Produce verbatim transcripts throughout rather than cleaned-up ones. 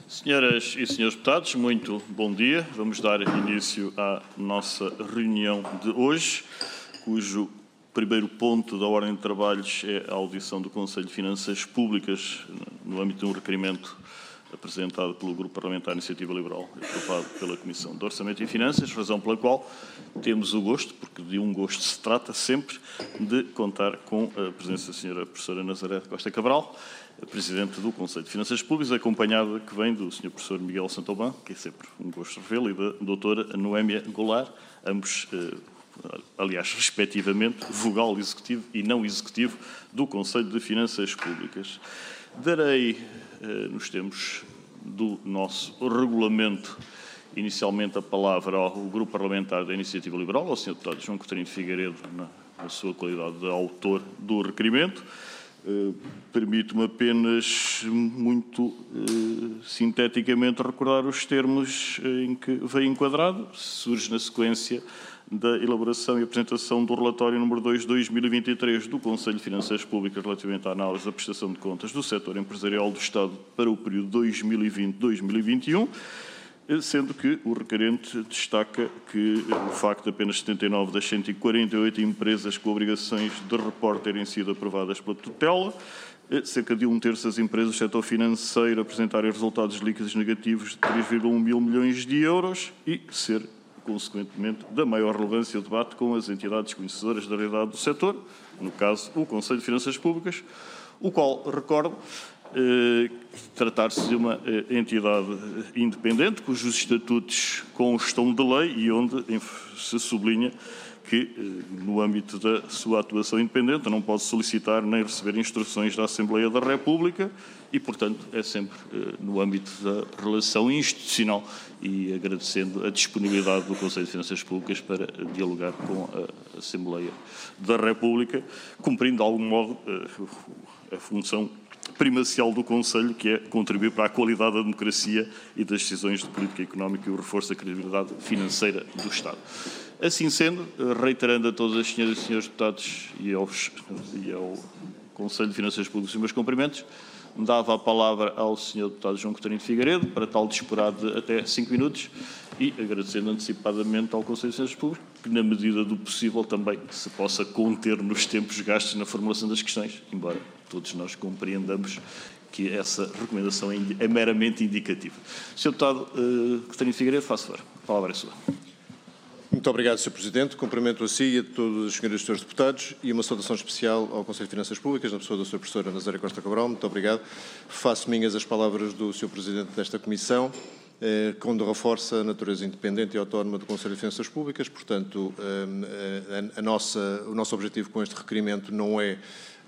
Senhoras e senhores deputados, muito bom dia. Vamos dar início à nossa reunião de hoje, cujo primeiro ponto da ordem de trabalhos é a audição do Conselho de Finanças Públicas no âmbito de um requerimento apresentado pelo Grupo Parlamentar Iniciativa Liberal e aprovado pela Comissão de Orçamento e Finanças, razão pela qual temos o gosto, porque de um gosto se trata sempre, de contar com a presença da senhora professora Nazaré Costa Cabral, Presidente do Conselho de Finanças Públicas, acompanhada que vem do senhor professor Miguel Santoban, que é sempre um gosto revê-lo, e da doutora Noémia Goulart, ambos, aliás, respectivamente, vogal executivo e não executivo do Conselho de Finanças Públicas. Darei, nos termos do nosso regulamento, inicialmente a palavra ao Grupo Parlamentar da Iniciativa Liberal, ao senhor deputado João Coutinho de Figueiredo, na, na sua qualidade de autor do requerimento. Uh, Permito-me apenas, muito uh, sinteticamente, recordar os termos em que veio enquadrado. Surge na sequência da elaboração e apresentação do relatório número dois de dois mil e vinte e três do Conselho de Finanças Públicas relativamente à análise da prestação de contas do setor empresarial do Estado para o período dois mil e vinte a dois mil e vinte e um, sendo que o requerente destaca que o facto de apenas setenta e nove das cento e quarenta e oito empresas com obrigações de reporte terem sido aprovadas pela tutela, cerca de um terço das empresas do setor financeiro apresentarem resultados líquidos negativos de três vírgula um mil milhões de euros e ser, consequentemente, da maior relevância o debate com as entidades conhecedoras da realidade do setor, no caso, o Conselho de Finanças Públicas, o qual, recordo, Eh, tratar-se de uma eh, entidade independente, cujos estatutos constam de lei e onde se sublinha que, eh, no âmbito da sua atuação independente, não pode solicitar nem receber instruções da Assembleia da República e, portanto, é sempre eh, no âmbito da relação institucional e agradecendo a disponibilidade do Conselho de Finanças Públicas para dialogar com a Assembleia da República, cumprindo, de algum modo, eh, a função primacial do Conselho, que é contribuir para a qualidade da democracia e das decisões de política económica e o reforço da credibilidade financeira do Estado. Assim sendo, reiterando a todas as senhoras e senhores deputados e, aos, e ao Conselho de Finanças Públicas os meus cumprimentos, dava a palavra ao senhor deputado João Coutinho de Figueiredo, para tal disporar de até cinco minutos, e agradecendo antecipadamente ao Conselho de Finanças Públicas, que na medida do possível também se possa conter nos tempos gastos na formulação das questões, embora todos nós compreendamos que essa recomendação é meramente indicativa. senhor Deputado uh, Coutinho de Figueiredo, faço favor. A palavra é sua. Muito obrigado, senhor Presidente. Cumprimento a si e a todos os senhores e senhores deputados e uma saudação especial ao Conselho de Finanças Públicas, na pessoa da sua professora Nazaré Costa Cabral. Muito obrigado. Faço minhas as palavras do senhor Presidente desta Comissão, eh, quando reforça a natureza independente e autónoma do Conselho de Finanças Públicas. Portanto, eh, a, a nossa, o nosso objetivo com este requerimento não é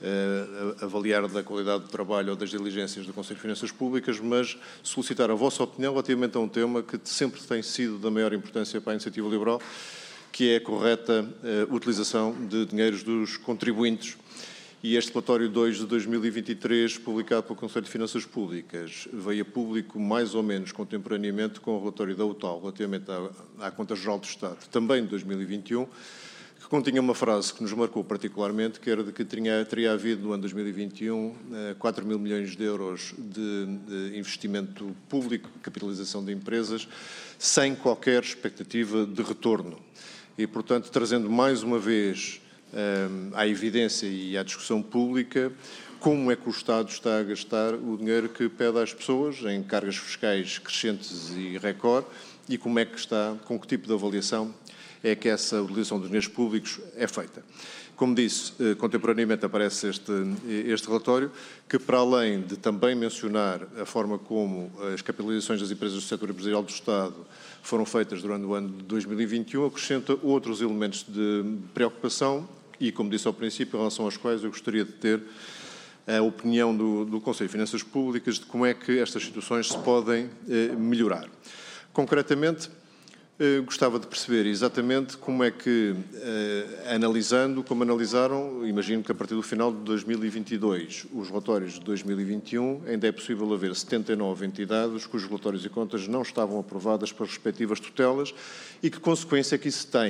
Uh, avaliar da qualidade do trabalho ou das diligências do Conselho de Finanças Públicas, mas solicitar a vossa opinião relativamente a um tema que sempre tem sido da maior importância para a Iniciativa Liberal, que é a correta uh, utilização de dinheiros dos contribuintes. E este relatório dois de dois mil e vinte e três, publicado pelo Conselho de Finanças Públicas, veio a público mais ou menos contemporaneamente com o relatório da U T A L, relativamente à, à Conta-Geral do Estado, também de dois mil e vinte e um, que continha uma frase que nos marcou particularmente, que era de que teria, teria havido no ano dois mil e vinte e um quatro mil milhões de euros de, de investimento público, capitalização de empresas, sem qualquer expectativa de retorno. E, portanto, trazendo mais uma vez um, à evidência e à discussão pública como é que o Estado está a gastar o dinheiro que pede às pessoas em cargas fiscais crescentes e recorde e como é que está, com que tipo de avaliação é que essa utilização dos dinheiros públicos é feita. Como disse, contemporaneamente aparece este, este relatório, que para além de também mencionar a forma como as capitalizações das empresas do setor empresarial do Estado foram feitas durante o ano de dois mil e vinte e um, acrescenta outros elementos de preocupação e, como disse ao princípio, em relação aos quais eu gostaria de ter a opinião do, do Conselho de Finanças Públicas de como é que estas situações se podem eh, melhorar. Concretamente, Uh, gostava de perceber exatamente como é que, uh, analisando, como analisaram, imagino que a partir do final de dois mil e vinte e dois, os relatórios de dois mil e vinte e um, ainda é possível haver setenta e nove entidades cujos relatórios e contas não estavam aprovadas pelas respectivas tutelas e que consequência é que isso tem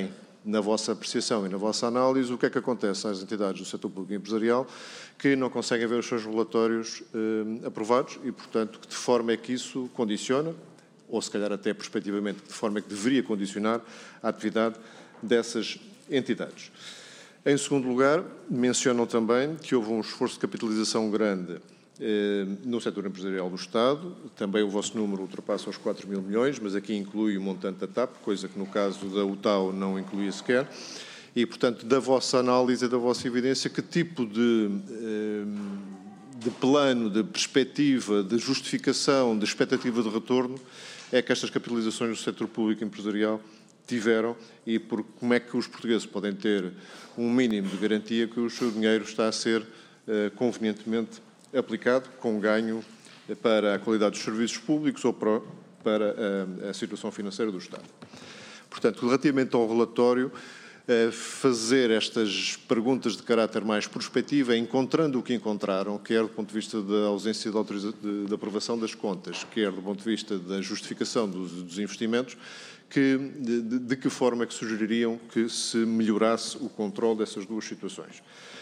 na vossa apreciação e na vossa análise, o que é que acontece às entidades do setor público e empresarial que não conseguem ver os seus relatórios eh, aprovados e, portanto, de que forma é que isso condiciona, ou se calhar até prospectivamente, de forma é que deveria condicionar a atividade dessas entidades. Em segundo lugar, mencionam também que houve um esforço de capitalização grande eh, no setor empresarial do Estado. Também o vosso número ultrapassa os quatro mil milhões, mas aqui inclui o montante da T A P, coisa que no caso da U T A U não incluía sequer. E, portanto, da vossa análise e da vossa evidência, que tipo de, eh, de plano, de perspectiva, de justificação, de expectativa de retorno é que estas capitalizações do setor público empresarial tiveram e por como é que os portugueses podem ter um mínimo de garantia que o seu dinheiro está a ser uh, convenientemente aplicado, com ganho para a qualidade dos serviços públicos ou para, para a, a situação financeira do Estado. Portanto, relativamente ao relatório, uh, fazer estas perguntas de caráter mais prospectivo, encontrando o que encontraram, quer do ponto de vista da ausência de, autoriza- de, de aprovação das contas, quer do ponto de vista da justificação dos, dos investimentos, que, de, de que forma é que sugeririam que se melhorasse o controle dessas duas situações.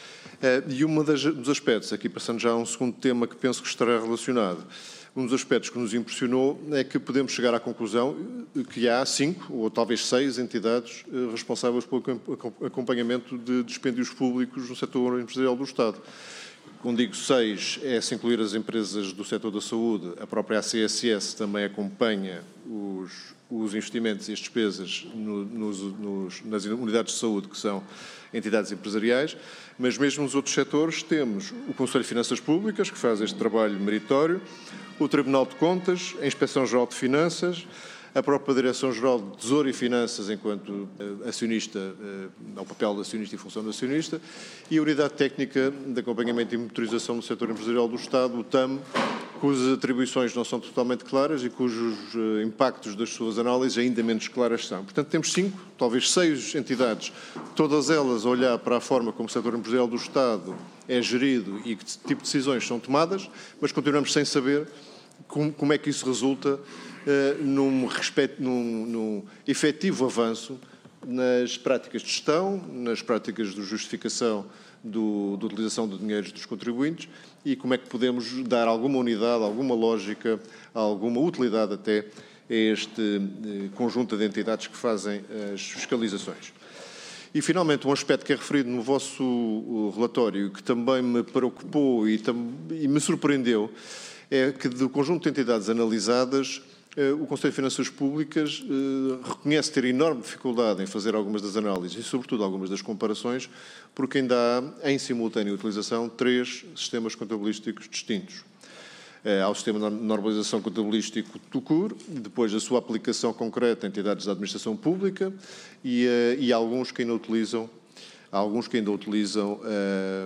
Uh, e um dos aspectos, aqui passando já a um segundo tema que penso que estará relacionado, um dos aspectos que nos impressionou é que podemos chegar à conclusão que há cinco ou talvez seis entidades uh, responsáveis pelo acompanhamento de dispêndios públicos no setor empresarial do Estado. Quando digo seis, é se incluir as empresas do setor da saúde, a própria A C S S também acompanha os, os investimentos e as despesas no, nos, nos, nas unidades de saúde, que são entidades empresariais, mas mesmo nos outros setores temos o Conselho de Finanças Públicas, que faz este trabalho meritório, o Tribunal de Contas, a Inspeção-Geral de Finanças, a própria Direção-Geral de Tesouro e Finanças, enquanto uh, acionista, uh, ao papel de acionista e função de acionista, e a Unidade Técnica de Acompanhamento e Monitorização do Setor Empresarial do Estado, o T A M, cujas atribuições não são totalmente claras e cujos uh, impactos das suas análises ainda menos claras são. Portanto, temos cinco, talvez seis entidades, todas elas a olhar para a forma como o setor empresarial do Estado é gerido e que tipo de decisões são tomadas, mas continuamos sem saber como, como é que isso resulta Uh, num, respeito, num, num efetivo avanço nas práticas de gestão, nas práticas de justificação do, de utilização de dinheiros dos contribuintes e como é que podemos dar alguma unidade, alguma lógica, alguma utilidade até a este uh, conjunto de entidades que fazem as fiscalizações. E, finalmente, um aspecto que é referido no vosso relatório que também me preocupou e, tam, e me surpreendeu é que do conjunto de entidades analisadas, o Conselho de Finanças Públicas eh, reconhece ter enorme dificuldade em fazer algumas das análises e, sobretudo, algumas das comparações, porque ainda há, em simultânea utilização, três sistemas contabilísticos distintos. Eh, há o Sistema de Normalização Contabilístico TUCUR, depois a sua aplicação concreta em entidades da administração pública e, eh, e alguns que ainda utilizam, há alguns que ainda utilizam eh,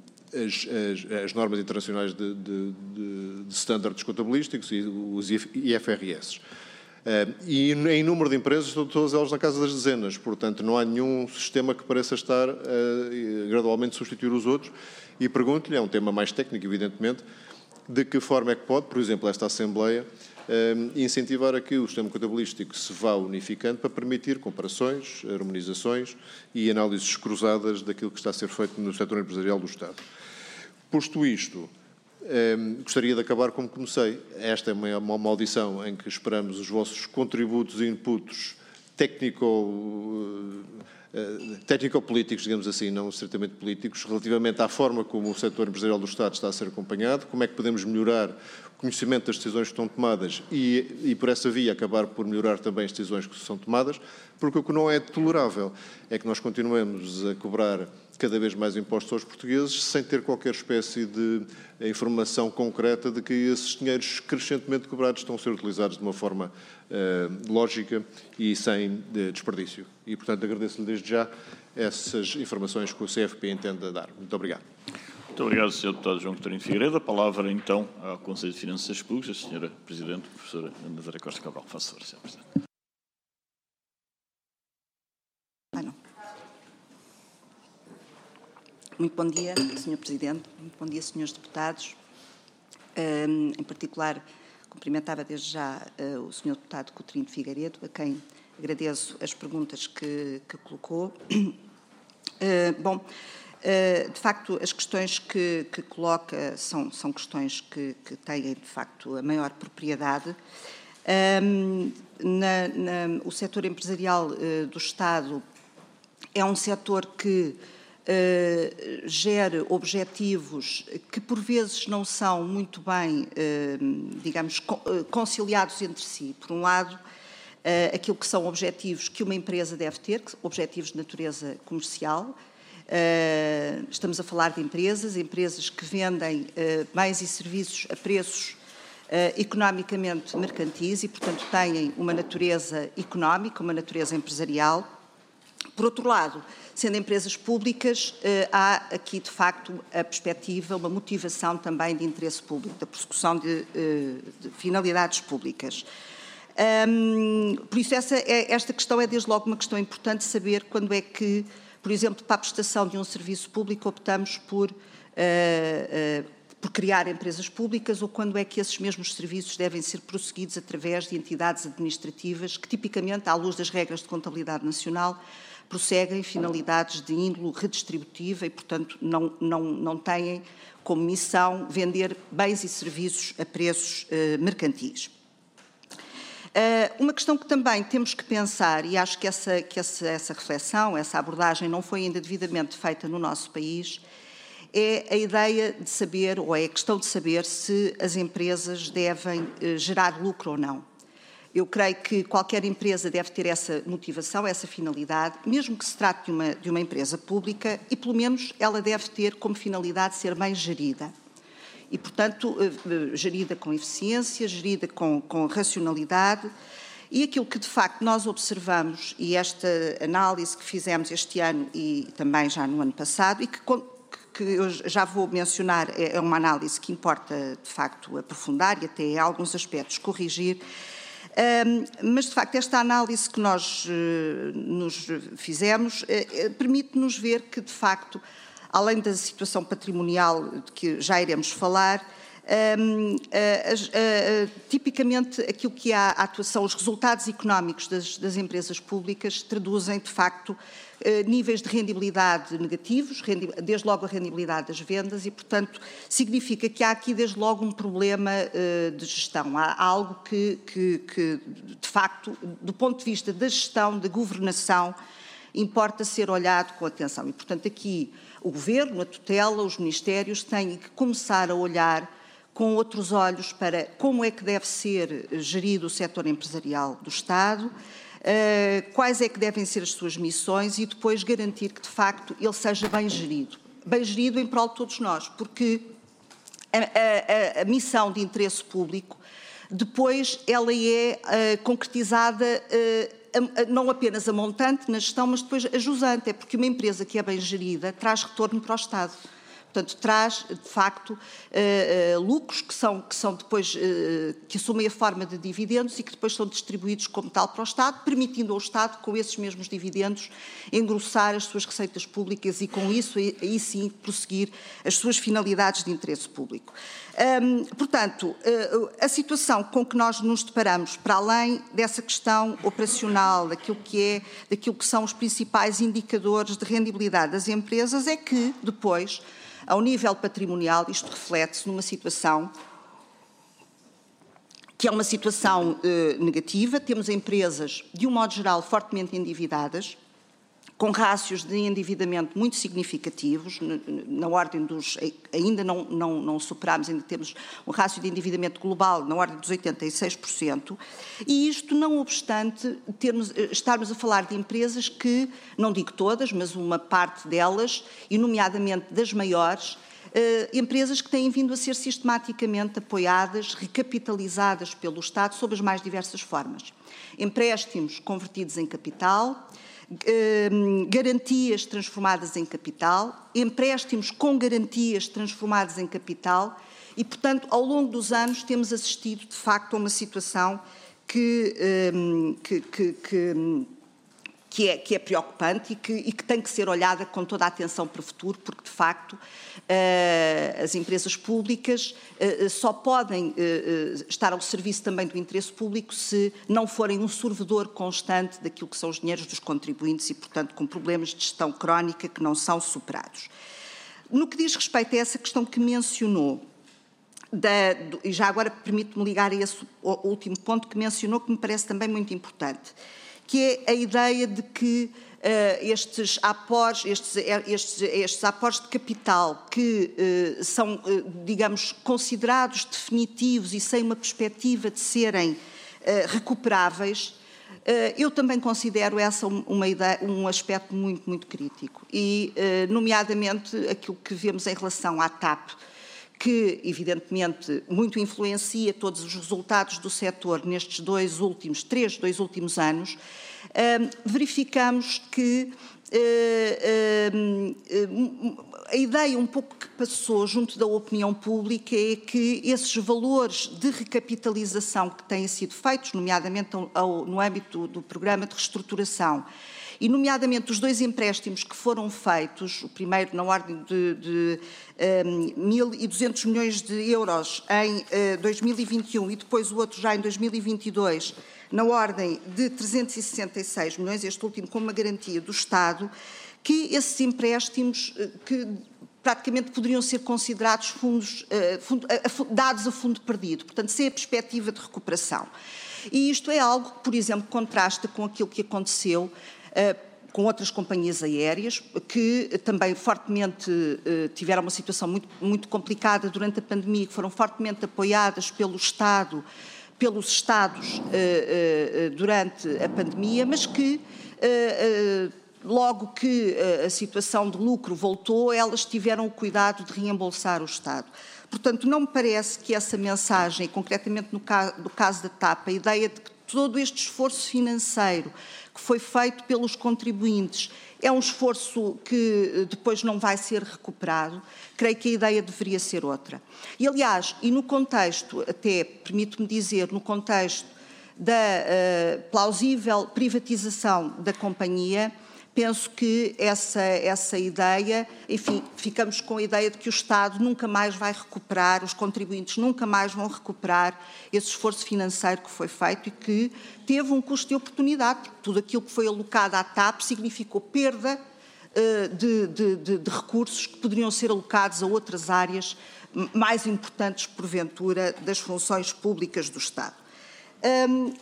As, as, as normas internacionais de, de, de, de estándares contabilísticos e os I F R S. Uh, e em número de empresas estão todas elas na casa das dezenas, portanto não há nenhum sistema que pareça estar a uh, gradualmente substituir os outros. E pergunto-lhe, é um tema mais técnico, evidentemente, de que forma é que pode, por exemplo, esta Assembleia uh, incentivar a que o sistema contabilístico se vá unificando para permitir comparações, harmonizações e análises cruzadas daquilo que está a ser feito no setor empresarial do Estado. Posto isto, eh, gostaria de acabar como comecei. Esta é uma, uma audição em que esperamos os vossos contributos e inputs técnico, eh, técnico-políticos, digamos assim, não estritamente políticos, relativamente à forma como o setor empresarial do Estado está a ser acompanhado, como é que podemos melhorar o conhecimento das decisões que estão tomadas e, e por essa via, acabar por melhorar também as decisões que são tomadas, porque o que não é tolerável é que nós continuemos a cobrar cada vez mais impostos aos portugueses sem ter qualquer espécie de informação concreta de que esses dinheiros crescentemente cobrados estão a ser utilizados de uma forma uh, lógica e sem uh, desperdício. E, portanto, agradeço-lhe desde já essas informações que o C F P entende dar. Muito obrigado. Muito obrigado, senhor Deputado João Coutinho Figueiredo. A palavra, então, ao Conselho de Finanças Públicas, a senhora Presidente, professora Nazaré Costa Cabral. Faça favor, senhora Presidente. Muito bom dia, senhor Presidente. Muito bom dia, senhores deputados. Um, em particular, cumprimentava desde já uh, o senhor Deputado Coutinho Figueiredo, a quem agradeço as perguntas que, que colocou. Uh, bom, uh, de facto, as questões que, que coloca são, são questões que, que têm, de facto, a maior propriedade. Um, na, na, o setor empresarial uh, do Estado é um setor que uh, gera objetivos que, por vezes, não são muito bem, uh, digamos, conciliados entre si. Por um lado, uh, aquilo que são objetivos que uma empresa deve ter, objetivos de natureza comercial. Uh, estamos a falar de empresas, empresas que vendem uh, bens e serviços a preços Uh, economicamente mercantis e, portanto, têm uma natureza económica, uma natureza empresarial. Por outro lado, sendo empresas públicas, uh, há aqui, de facto, a perspectiva, uma motivação também de interesse público, da persecução de, uh, de finalidades públicas. Um, por isso, essa é, esta questão é, desde logo, uma questão importante, saber quando é que, por exemplo, para a prestação de um serviço público, optamos por uh, uh, por criar empresas públicas ou quando é que esses mesmos serviços devem ser prosseguidos através de entidades administrativas que, tipicamente, à luz das regras de contabilidade nacional, prosseguem finalidades de índole redistributiva e, portanto, não, não, não têm como missão vender bens e serviços a preços eh, mercantis. Uh, uma questão que também temos que pensar, e acho que, essa, que essa, essa reflexão, essa abordagem não foi ainda devidamente feita no nosso país, é a ideia de saber, ou é a questão de saber se as empresas devem eh, gerar lucro ou não. Eu creio que qualquer empresa deve ter essa motivação, essa finalidade, mesmo que se trate de uma, de uma empresa pública, e pelo menos ela deve ter como finalidade ser bem gerida. E, portanto, eh, gerida com eficiência, gerida com, com racionalidade. E aquilo que, de facto, nós observamos, e esta análise que fizemos este ano e também já no ano passado, e que que eu já vou mencionar, é uma análise que importa, de facto, aprofundar e até em alguns aspectos corrigir, um, mas, de facto, esta análise que nós uh, nos fizemos uh, permite-nos ver que, de facto, além da situação patrimonial de que já iremos falar, um, uh, uh, uh, tipicamente aquilo que é a atuação, os resultados económicos das, das empresas públicas traduzem, de facto, níveis de rendibilidade negativos, desde logo a rendibilidade das vendas e, portanto, significa que há aqui desde logo um problema de gestão. Há algo que, que, que, de facto, do ponto de vista da gestão, da governação, importa ser olhado com atenção. E, portanto, aqui o Governo, a tutela, os ministérios têm que começar a olhar com outros olhos para como é que deve ser gerido o setor empresarial do Estado, Uh, quais é que devem ser as suas missões e depois garantir que, de facto, ele seja bem gerido. Bem gerido em prol de todos nós, porque a, a, a missão de interesse público, depois ela é uh, concretizada uh, a, a, não apenas a montante na gestão, mas depois a jusante, é porque uma empresa que é bem gerida traz retorno para o Estado. Portanto, traz, de facto, uh, uh, lucros que são, que são depois, uh, que assumem a forma de dividendos e que depois são distribuídos como tal para o Estado, permitindo ao Estado, com esses mesmos dividendos, engrossar as suas receitas públicas e, com isso, aí, aí sim, prosseguir as suas finalidades de interesse público. Um, portanto, uh, a situação com que nós nos deparamos, para além dessa questão operacional, daquilo que é, daquilo que são os principais indicadores de rendibilidade das empresas, é que, depois, ao nível patrimonial, isto reflete-se numa situação que é uma situação eh, negativa. Temos empresas, de um modo geral, fortemente endividadas, com rácios de endividamento muito significativos, na ordem dos, ainda não, não, não superámos, ainda temos um rácio de endividamento global na ordem dos oitenta e seis por cento, e isto não obstante termos, estarmos a falar de empresas que, não digo todas, mas uma parte delas, e nomeadamente das maiores, Uh, empresas que têm vindo a ser sistematicamente apoiadas, recapitalizadas pelo Estado sob as mais diversas formas. Empréstimos convertidos em capital, uh, garantias transformadas em capital, empréstimos com garantias transformadas em capital e, portanto, ao longo dos anos temos assistido, de facto, a uma situação que, um, que, que, que que é, que é preocupante e que, e que tem que ser olhada com toda a atenção para o futuro, porque, de facto, uh, as empresas públicas uh, só podem uh, uh, estar ao serviço também do interesse público se não forem um sorvedor constante daquilo que são os dinheiros dos contribuintes e, portanto, com problemas de gestão crónica que não são superados. No que diz respeito a essa questão que mencionou, Da, do, e já agora permite-me ligar a esse o, último ponto que mencionou, que me parece também muito importante, que é a ideia de que uh, estes aportes, estes, estes, estes aportes de capital que uh, são, uh, digamos, considerados definitivos e sem uma perspectiva de serem uh, recuperáveis, uh, eu também considero essa uma ideia, um aspecto muito, muito crítico. E, uh, nomeadamente, aquilo que vemos em relação à TAP, que, evidentemente, muito influencia todos os resultados do setor nestes dois últimos, três, dois últimos anos, uh, verificamos que uh, uh, a ideia um pouco que passou junto da opinião pública é que esses valores de recapitalização que têm sido feitos, nomeadamente ao, ao, no âmbito do, do programa de reestruturação, e nomeadamente os dois empréstimos que foram feitos, o primeiro na ordem de, de um, mil e duzentos milhões de euros em uh, dois mil e vinte e um e depois o outro já em dois mil e vinte e dois, na ordem de trezentos e sessenta e seis milhões, este último com uma garantia do Estado, que esses empréstimos uh, que praticamente poderiam ser considerados fundos, uh, fundo, uh, dados a fundo perdido, portanto, sem a perspectiva de recuperação. E isto é algo que, por exemplo, contrasta com aquilo que aconteceu Uh, com outras companhias aéreas, que também fortemente uh, tiveram uma situação muito, muito complicada durante a pandemia, que foram fortemente apoiadas pelo Estado, pelos Estados uh, uh, durante a pandemia, mas que uh, uh, logo que uh, a situação de lucro voltou, elas tiveram o cuidado de reembolsar o Estado. Portanto, não me parece que essa mensagem, concretamente no caso, no caso da TAP, a ideia de que todo este esforço financeiro que foi feito pelos contribuintes é um esforço que depois não vai ser recuperado, creio que a ideia deveria ser outra. E, aliás, e no contexto, até permito-me dizer, no contexto da uh, plausível privatização da companhia, penso que essa, essa ideia, enfim, ficamos com a ideia de que o Estado nunca mais vai recuperar, os contribuintes nunca mais vão recuperar esse esforço financeiro que foi feito e que teve um custo de oportunidade, porque tudo aquilo que foi alocado à TAP significou perda uh, de, de, de, de recursos que poderiam ser alocados a outras áreas mais importantes, porventura, das funções públicas do Estado. Um,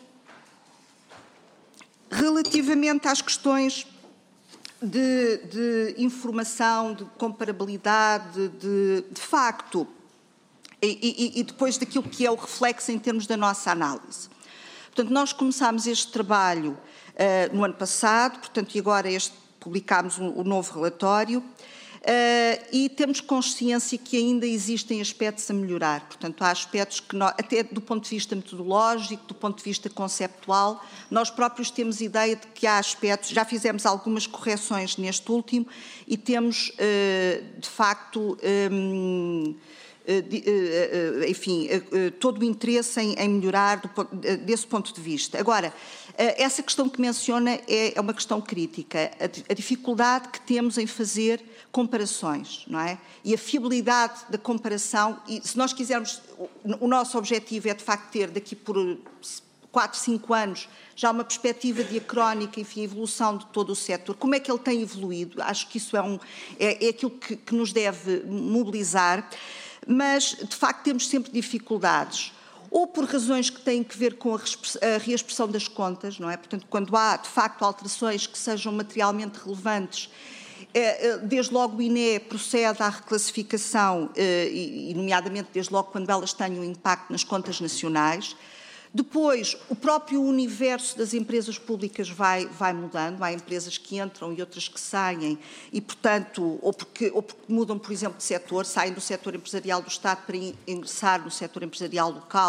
relativamente às questões De, de informação, de comparabilidade, de, de facto, e, e, e depois daquilo que é o reflexo em termos da nossa análise. Portanto, nós começámos este trabalho uh, no ano passado, portanto, e agora este, publicámos o um, um novo relatório, uh, e temos consciência que ainda existem aspectos a melhorar. Portanto, há aspectos que, nós, até do ponto de vista metodológico, do ponto de vista conceptual, nós próprios temos ideia de que há aspectos, já fizemos algumas correções neste último e temos, uh, de facto, um, enfim, todo o interesse em melhorar desse ponto de vista. Agora, essa questão que menciona é uma questão crítica, a dificuldade que temos em fazer comparações, não é? E a fiabilidade da comparação, e se nós quisermos, o nosso objetivo é de facto ter daqui por quatro, cinco anos já uma perspectiva diacrónica, enfim, a evolução de todo o setor, como é que ele tem evoluído, acho que isso é, um, é, é aquilo que, que nos deve mobilizar. Mas, de facto, temos sempre dificuldades, ou por razões que têm que ver com a reexpressão das contas, não é? Portanto, quando há, de facto, alterações que sejam materialmente relevantes, desde logo o I N E procede à reclassificação, e, nomeadamente, desde logo quando elas tenham impacto nas contas nacionais. Depois, o próprio universo das empresas públicas vai, vai mudando, há empresas que entram e outras que saem e, portanto, ou porque, ou porque mudam, por exemplo, de setor, saem do setor empresarial do Estado para ingressar no setor empresarial local,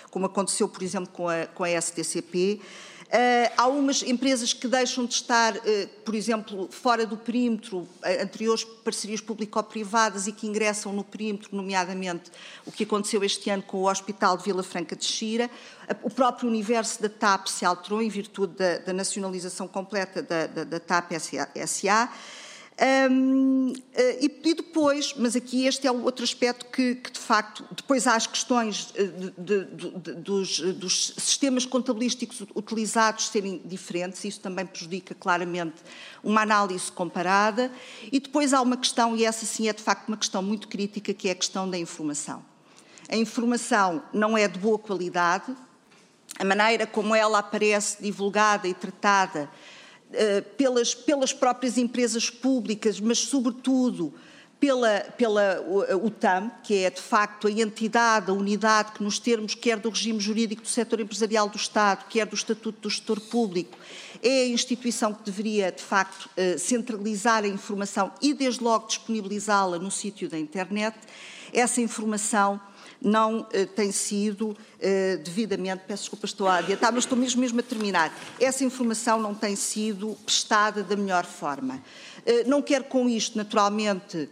como aconteceu, por exemplo, com a, com a S T C P. Uh, há algumas empresas que deixam de estar, uh, por exemplo, fora do perímetro, uh, anteriores parcerias público-privadas e que ingressam no perímetro, nomeadamente o que aconteceu este ano com o Hospital de Vila Franca de Xira. O próprio universo da TAP se alterou em virtude da, da nacionalização completa da, da, da TAP S A. Um, e, e depois, mas aqui este é o outro aspecto que, que de facto, depois há as questões de, de, de, de, dos, dos sistemas contabilísticos utilizados serem diferentes, isso também prejudica claramente uma análise comparada, e depois há uma questão, e essa sim é de facto uma questão muito crítica, que é a questão da informação. A informação não é de boa qualidade, a maneira como ela aparece divulgada e tratada Pelas, pelas próprias empresas públicas, mas sobretudo pela, pela U T A M, que é de facto a entidade, a unidade que nos termos quer do regime jurídico do setor empresarial do Estado, quer do Estatuto do Gestor Público, é a instituição que deveria de facto centralizar a informação e desde logo disponibilizá-la no sítio da internet. Essa informação não uh, tem sido uh, devidamente, peço desculpa, estou a adiantar, mas estou mesmo, mesmo a terminar, essa informação não tem sido prestada da melhor forma. Uh, não quero com isto, naturalmente,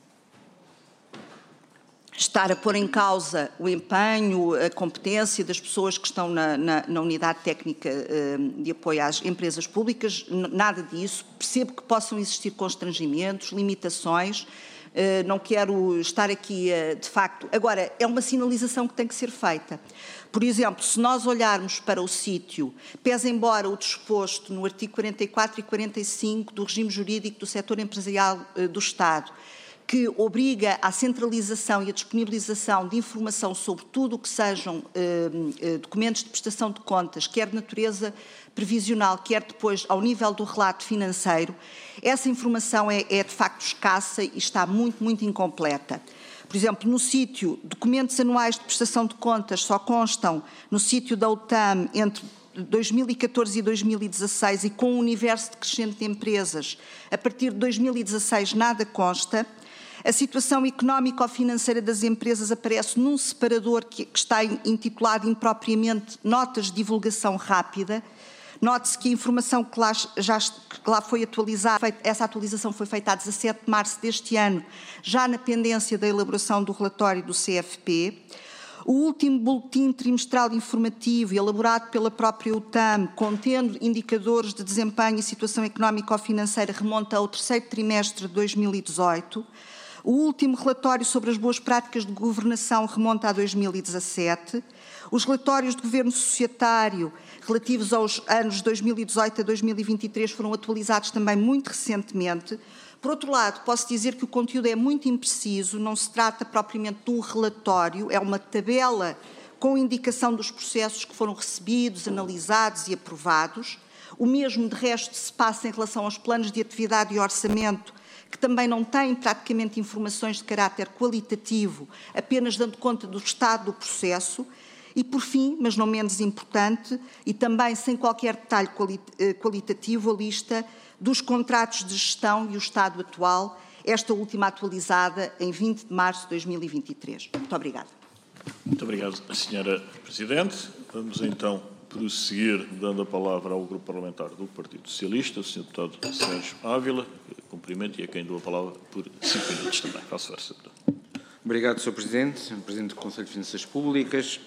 estar a pôr em causa o empenho, a competência das pessoas que estão na, na, na unidade técnica uh, de apoio às empresas públicas, nada disso. Percebo que possam existir constrangimentos, limitações. Uh, não quero estar aqui, uh, de facto... Agora, é uma sinalização que tem que ser feita. Por exemplo, se nós olharmos para o sítio, pese embora o disposto no artigo quarenta e quatro e quarenta e cinco do regime jurídico do setor empresarial uh, do Estado, que obriga à centralização e à disponibilização de informação sobre tudo o que sejam uh, uh, documentos de prestação de contas, quer de natureza previsional, quer depois ao nível do relato financeiro, essa informação é, é de facto escassa e está muito, muito incompleta. Por exemplo, no sítio, documentos anuais de prestação de contas só constam no sítio da U T A M entre dois mil e catorze e dois mil e dezasseis e com um universo decrescente de empresas, a partir de dois mil e dezasseis nada consta. A situação económico-financeira das empresas aparece num separador que, que está intitulado impropriamente Notas de Divulgação Rápida. Note-se que a informação que lá, já, que lá foi atualizada, essa atualização foi feita a dezassete de março deste ano, já na pendência da elaboração do relatório do C F P. O último boletim trimestral informativo, elaborado pela própria U T A M, contendo indicadores de desempenho e situação económico-financeira, remonta ao terceiro trimestre de dois mil e dezoito. O último relatório sobre as boas práticas de governação remonta a dois mil e dezassete. Os relatórios de governo societário relativos aos anos dois mil e dezoito a dois mil e vinte e três foram atualizados também muito recentemente. Por outro lado, posso dizer que o conteúdo é muito impreciso, não se trata propriamente de um relatório, é uma tabela com indicação dos processos que foram recebidos, analisados e aprovados. O mesmo, de resto, se passa em relação aos planos de atividade e orçamento, que também não têm praticamente informações de caráter qualitativo, apenas dando conta do estado do processo. E, por fim, mas não menos importante, e também sem qualquer detalhe qualitativo, a lista dos contratos de gestão e o estado atual, esta última atualizada em vinte de março de dois mil e vinte e três. Muito obrigada. Muito obrigado, senhora Presidente. Vamos então prosseguir, dando a palavra ao Grupo Parlamentar do Partido Socialista, o senhor Deputado Sérgio Ávila, cumprimento e a quem dou a palavra por cinco minutos também. Faço verso, Deputado. Obrigado, senhor Presidente, senhor Presidente do Conselho de Finanças Públicas.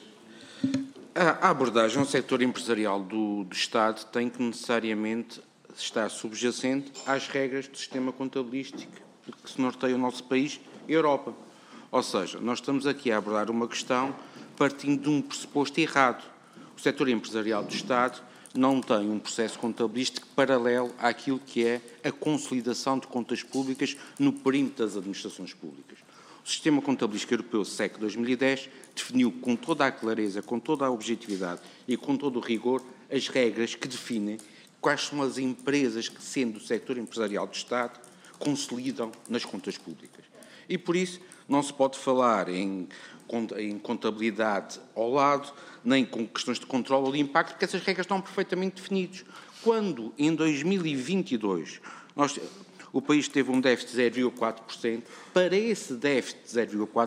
A abordagem ao setor empresarial do, do Estado tem que necessariamente estar subjacente às regras do sistema contabilístico que se norteia o nosso país e a Europa. Ou seja, nós estamos aqui a abordar uma questão partindo de um pressuposto errado. O setor empresarial do Estado não tem um processo contabilístico paralelo àquilo que é a consolidação de contas públicas no perímetro das administrações públicas. O Sistema Contabilístico Europeu S E C dois mil e dez definiu com toda a clareza, com toda a objetividade e com todo o rigor as regras que definem quais são as empresas que, sendo do setor empresarial do Estado, consolidam nas contas públicas. E, por isso, não se pode falar em, em contabilidade ao lado, nem com questões de controle ou de impacto, porque essas regras estão perfeitamente definidas. Quando, em dois mil e vinte e dois, nós, o país teve um déficit de zero vírgula quatro por cento, para esse déficit de zero vírgula quatro por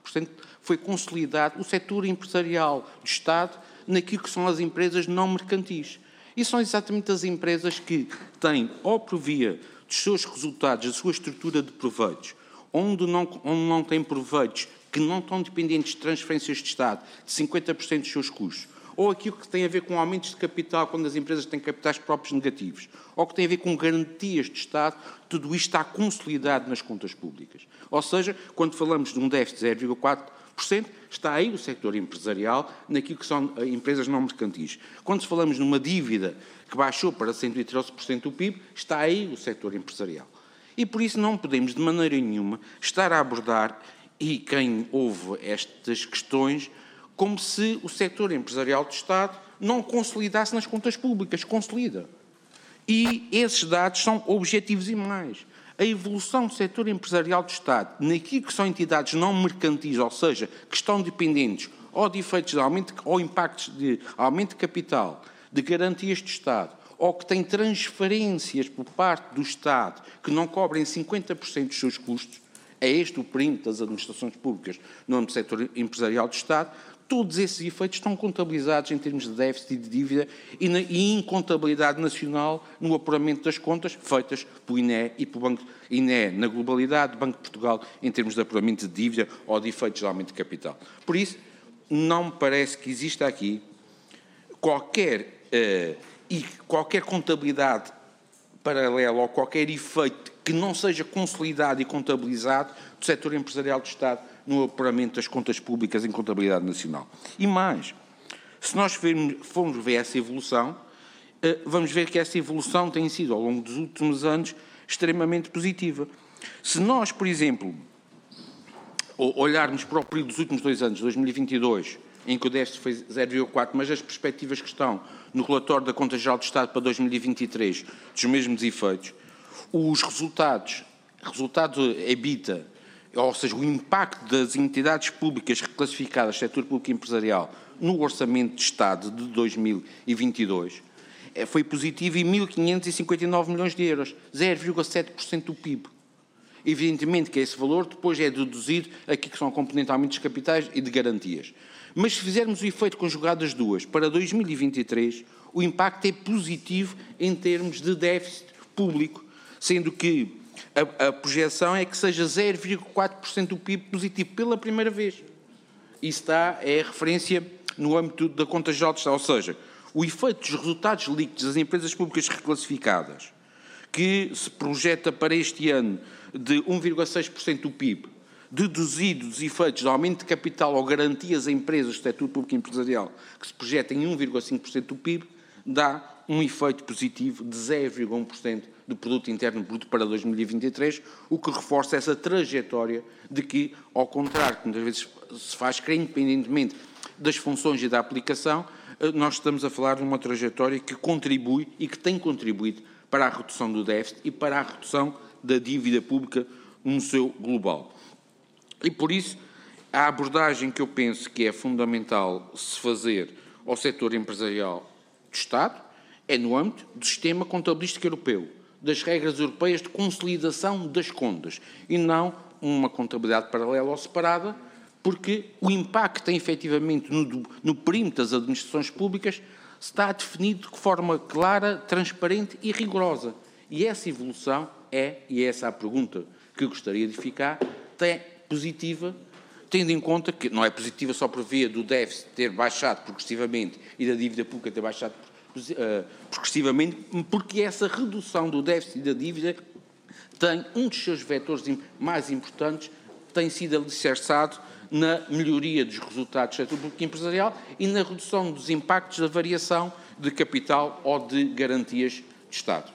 por cento foi consolidado o setor empresarial do Estado naquilo que são as empresas não mercantis. E são exatamente as empresas que têm, ou por via dos seus resultados, da sua estrutura de proveitos, onde não, onde não têm proveitos que não estão dependentes de transferências de Estado, de cinquenta por cento dos seus custos, ou aquilo que tem a ver com aumentos de capital quando as empresas têm capitais próprios negativos, ou que tem a ver com garantias de Estado, tudo isto está consolidado nas contas públicas. Ou seja, quando falamos de um déficit de zero vírgula quatro por cento, está aí o setor empresarial naquilo que são empresas não mercantis. Quando falamos numa dívida que baixou para cento e treze por cento do P I B, está aí o setor empresarial. E por isso não podemos, de maneira nenhuma, estar a abordar, e quem ouve estas questões, como se o setor empresarial do Estado não consolidasse nas contas públicas. Consolida. E esses dados são objetivos e mais. A evolução do setor empresarial do Estado, naquilo que são entidades não mercantis, ou seja, que estão dependentes ou de efeitos de aumento, ou impactos de aumento de capital, de garantias do Estado, ou que têm transferências por parte do Estado que não cobrem cinquenta por cento dos seus custos, é este o perímetro das administrações públicas no âmbito do setor empresarial do Estado, todos esses efeitos estão contabilizados em termos de déficit e de dívida e, na, e em contabilidade nacional no apuramento das contas feitas pelo I N E e pelo Banco I N E na globalidade, Banco de Portugal em termos de apuramento de dívida ou de efeitos de aumento de capital. Por isso, não me parece que exista aqui qualquer, uh, e qualquer contabilidade paralela ou qualquer efeito que não seja consolidado e contabilizado do setor empresarial do Estado no apuramento das contas públicas em contabilidade nacional. E mais, se nós formos ver essa evolução, vamos ver que essa evolução tem sido, ao longo dos últimos anos, extremamente positiva. Se nós, por exemplo, olharmos para o período dos últimos dois anos, dois mil e vinte e dois, em que o déficit foi zero vírgula quatro, mas as perspectivas que estão no relatório da Conta Geral do Estado para dois mil e vinte e três, dos mesmos efeitos, os resultados, resultado EBITDA, ou seja, o impacto das entidades públicas reclassificadas do setor público empresarial no Orçamento de Estado de dois mil e vinte e dois, foi positivo em mil quinhentos e cinquenta e nove milhões de euros, zero vírgula sete por cento do P I B. Evidentemente que esse valor depois é deduzido aqui que são componentes de aumentos de capitais e de garantias. Mas se fizermos o efeito conjugado das duas, para dois mil e vinte e três, o impacto é positivo em termos de déficit público, sendo que a, a projeção é que seja zero vírgula quatro por cento do P I B positivo pela primeira vez. Isso está, é a referência no âmbito da Conta Geral do Estado, ou seja, o efeito dos resultados líquidos das empresas públicas reclassificadas, que se projeta para este ano de um vírgula seis por cento do P I B, deduzido dos efeitos de aumento de capital ou garantias a empresas do setor público empresarial, que se projeta em um vírgula cinco por cento do P I B, dá um efeito positivo de zero vírgula um por cento do Produto Interno Bruto para dois mil e vinte e três, o que reforça essa trajetória de que, ao contrário, que muitas vezes se faz crer, independentemente das funções e da aplicação, nós estamos a falar de uma trajetória que contribui e que tem contribuído para a redução do déficit e para a redução da dívida pública no seu global. E por isso, a abordagem que eu penso que é fundamental se fazer ao setor empresarial do Estado é no âmbito do sistema contabilístico europeu, das regras europeias de consolidação das contas, e não uma contabilidade paralela ou separada, porque o impacto tem efetivamente no, no perímetro das administrações públicas está definido de forma clara, transparente e rigorosa. E essa evolução é, e essa é a pergunta que eu gostaria de ficar, é positiva, tendo em conta que não é positiva só por via do déficit ter baixado progressivamente e da dívida pública ter baixado uh, progressivamente, porque essa redução do déficit e da dívida tem um dos seus vetores mais importantes, tem sido alicerçado na melhoria dos resultados do setor público empresarial e na redução dos impactos da variação de capital ou de garantias de Estado.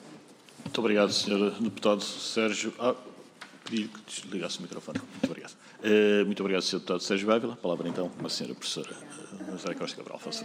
Muito obrigado, senhor Deputado Sérgio. Ah, pedi que desligasse o microfone. Muito obrigado. Uh, muito obrigado, senhor Deputado Sérgio Bávila. A palavra, então, a senhora Professora Nazaré Costa Cabral. Faça.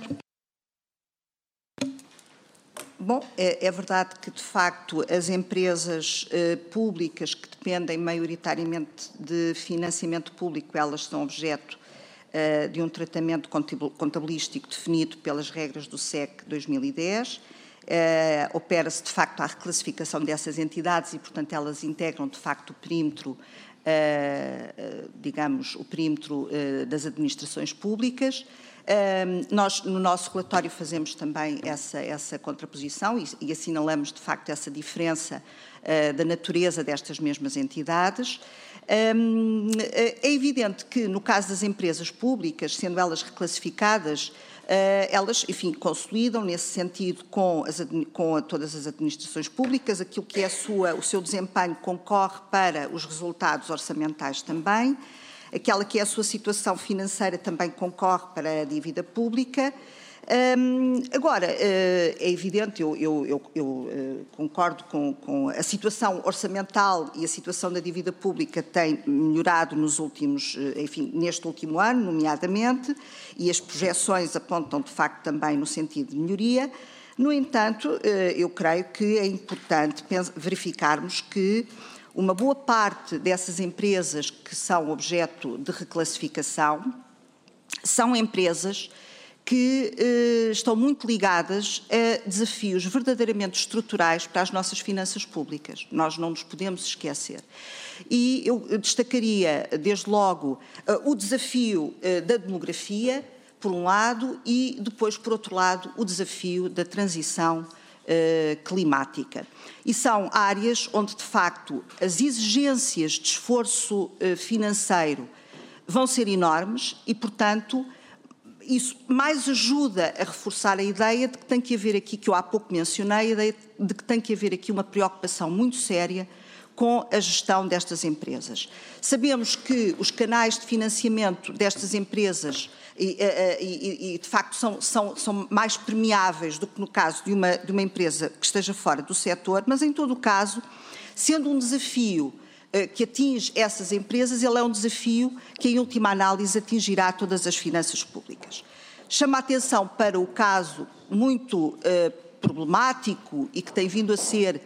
Bom, é, é verdade que, de facto, as empresas eh, públicas que dependem maioritariamente de financiamento público, elas são objeto eh, de um tratamento contabilístico definido pelas regras do S E C dois mil e dez. Eh, Opera-se, de facto, a reclassificação dessas entidades e, portanto, elas integram, de facto, o perímetro digamos, o perímetro das administrações públicas. Nós, no nosso relatório, fazemos também essa, essa contraposição e, e assinalamos, de facto, essa diferença da natureza destas mesmas entidades. É evidente que, no caso das empresas públicas, sendo elas reclassificadas, elas, enfim, consolidam nesse sentido com, as, com todas as administrações públicas, aquilo que é a sua, o seu desempenho concorre para os resultados orçamentais também, aquela que é a sua situação financeira também concorre para a dívida pública. Um, agora, uh, é evidente, eu, eu, eu, eu uh, concordo com, com a situação orçamental e a situação da dívida pública tem melhorado nos últimos, uh, enfim, neste último ano, nomeadamente, e as projeções apontam de facto também no sentido de melhoria. No entanto, uh, eu creio que é importante verificarmos que uma boa parte dessas empresas que são objeto de reclassificação são empresas que eh, estão muito ligadas a desafios verdadeiramente estruturais para as nossas finanças públicas. Nós não nos podemos esquecer. E eu destacaria, desde logo, eh, o desafio eh, da demografia, por um lado, e depois, por outro lado, o desafio da transição eh, climática. E são áreas onde, de facto, as exigências de esforço eh, financeiro vão ser enormes e, portanto, isso mais ajuda a reforçar a ideia de que tem que haver aqui, que eu há pouco mencionei, a ideia de que tem que haver aqui uma preocupação muito séria com a gestão destas empresas. Sabemos que os canais de financiamento destas empresas e, e, e de facto são, são, são mais permeáveis do que no caso de uma, de uma empresa que esteja fora do setor, mas em todo o caso, sendo um desafio que atinge essas empresas, ele é um desafio que, em última análise, atingirá todas as finanças públicas. Chama a atenção para o caso muito uh, problemático e que tem vindo a ser uh,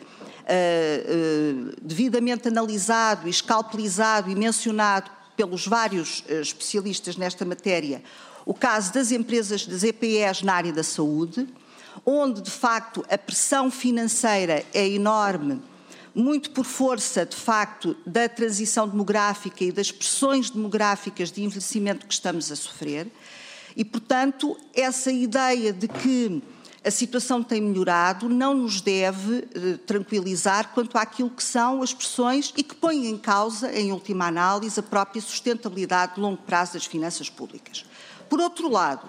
uh, devidamente analisado e escalpelizado e mencionado pelos vários uh, especialistas nesta matéria, o caso das empresas das E P Es na área da saúde, onde, de facto, a pressão financeira é enorme, muito por força, de facto, da transição demográfica e das pressões demográficas de envelhecimento que estamos a sofrer. E, portanto, essa ideia de que a situação tem melhorado não nos deve eh, tranquilizar quanto àquilo que são as pressões e que põem em causa, em última análise, a própria sustentabilidade de longo prazo das finanças públicas. Por outro lado,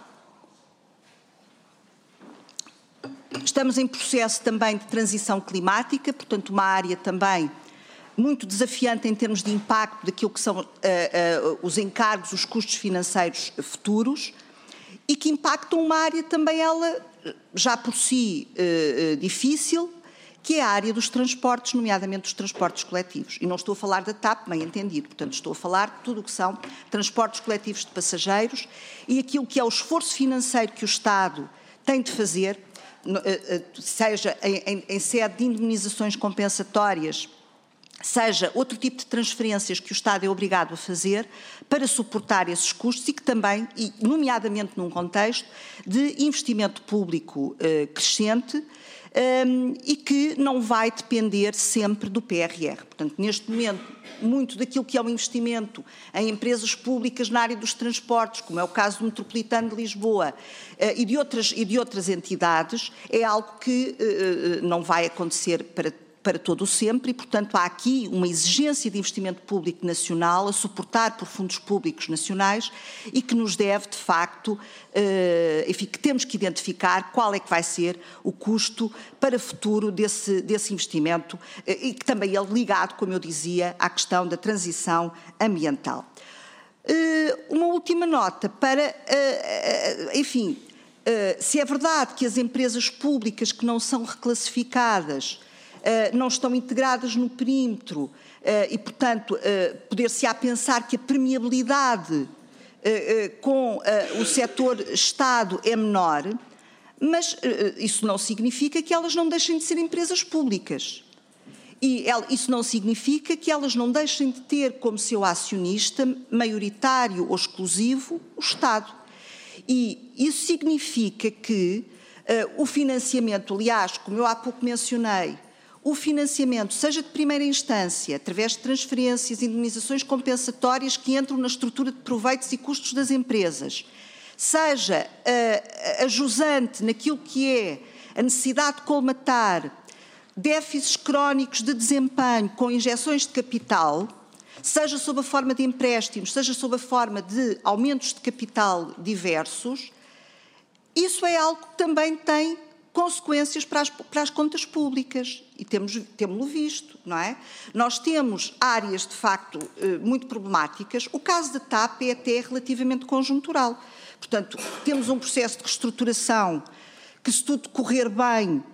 estamos em processo também de transição climática, portanto, uma área também muito desafiante em termos de impacto daquilo que são uh, uh, os encargos, os custos financeiros futuros, e que impactam uma área também ela, já por si uh, uh, difícil, que é a área dos transportes, nomeadamente dos transportes coletivos. E não estou a falar da TAP, bem entendido, portanto estou a falar de tudo o que são transportes coletivos de passageiros e aquilo que é o esforço financeiro que o Estado tem de fazer, seja em, em sede de indemnizações compensatórias, seja outro tipo de transferências que o Estado é obrigado a fazer para suportar esses custos e que também, e nomeadamente num contexto de investimento público eh, crescente um, e que não vai depender sempre do P R R. Portanto, neste momento, muito daquilo que é o investimento em empresas públicas na área dos transportes, como é o caso do Metropolitano de Lisboa uh, e, de outras, e de outras entidades, é algo que uh, não vai acontecer para para todo o sempre e, portanto, há aqui uma exigência de investimento público nacional a suportar por fundos públicos nacionais e que nos deve, de facto, eh, enfim, que temos que identificar qual é que vai ser o custo para o futuro desse, desse investimento eh, e que também é ligado, como eu dizia, à questão da transição ambiental. Eh, uma última nota para, eh, enfim, eh, se é verdade que as empresas públicas que não são reclassificadas Uh, não estão integradas no perímetro uh, e, portanto, uh, poder-se-á pensar que a permeabilidade uh, uh, com uh, o setor Estado é menor, mas uh, isso não significa que elas não deixem de ser empresas públicas. E ela, isso não significa que elas não deixem de ter como seu acionista maioritário ou exclusivo o Estado. E isso significa que uh, o financiamento, aliás, como eu há pouco mencionei, o financiamento, seja de primeira instância, através de transferências e indemnizações compensatórias que entram na estrutura de proveitos e custos das empresas, seja uh, ajusante naquilo que é a necessidade de colmatar déficits crónicos de desempenho com injeções de capital, seja sob a forma de empréstimos, seja sob a forma de aumentos de capital diversos, isso é algo que também tem consequências para as, para as contas públicas, e temos, temos-lo visto, não é? Nós temos áreas, de facto, muito problemáticas. O caso da T A P é até relativamente conjuntural. Portanto, temos um processo de reestruturação que, se tudo correr bem, uh,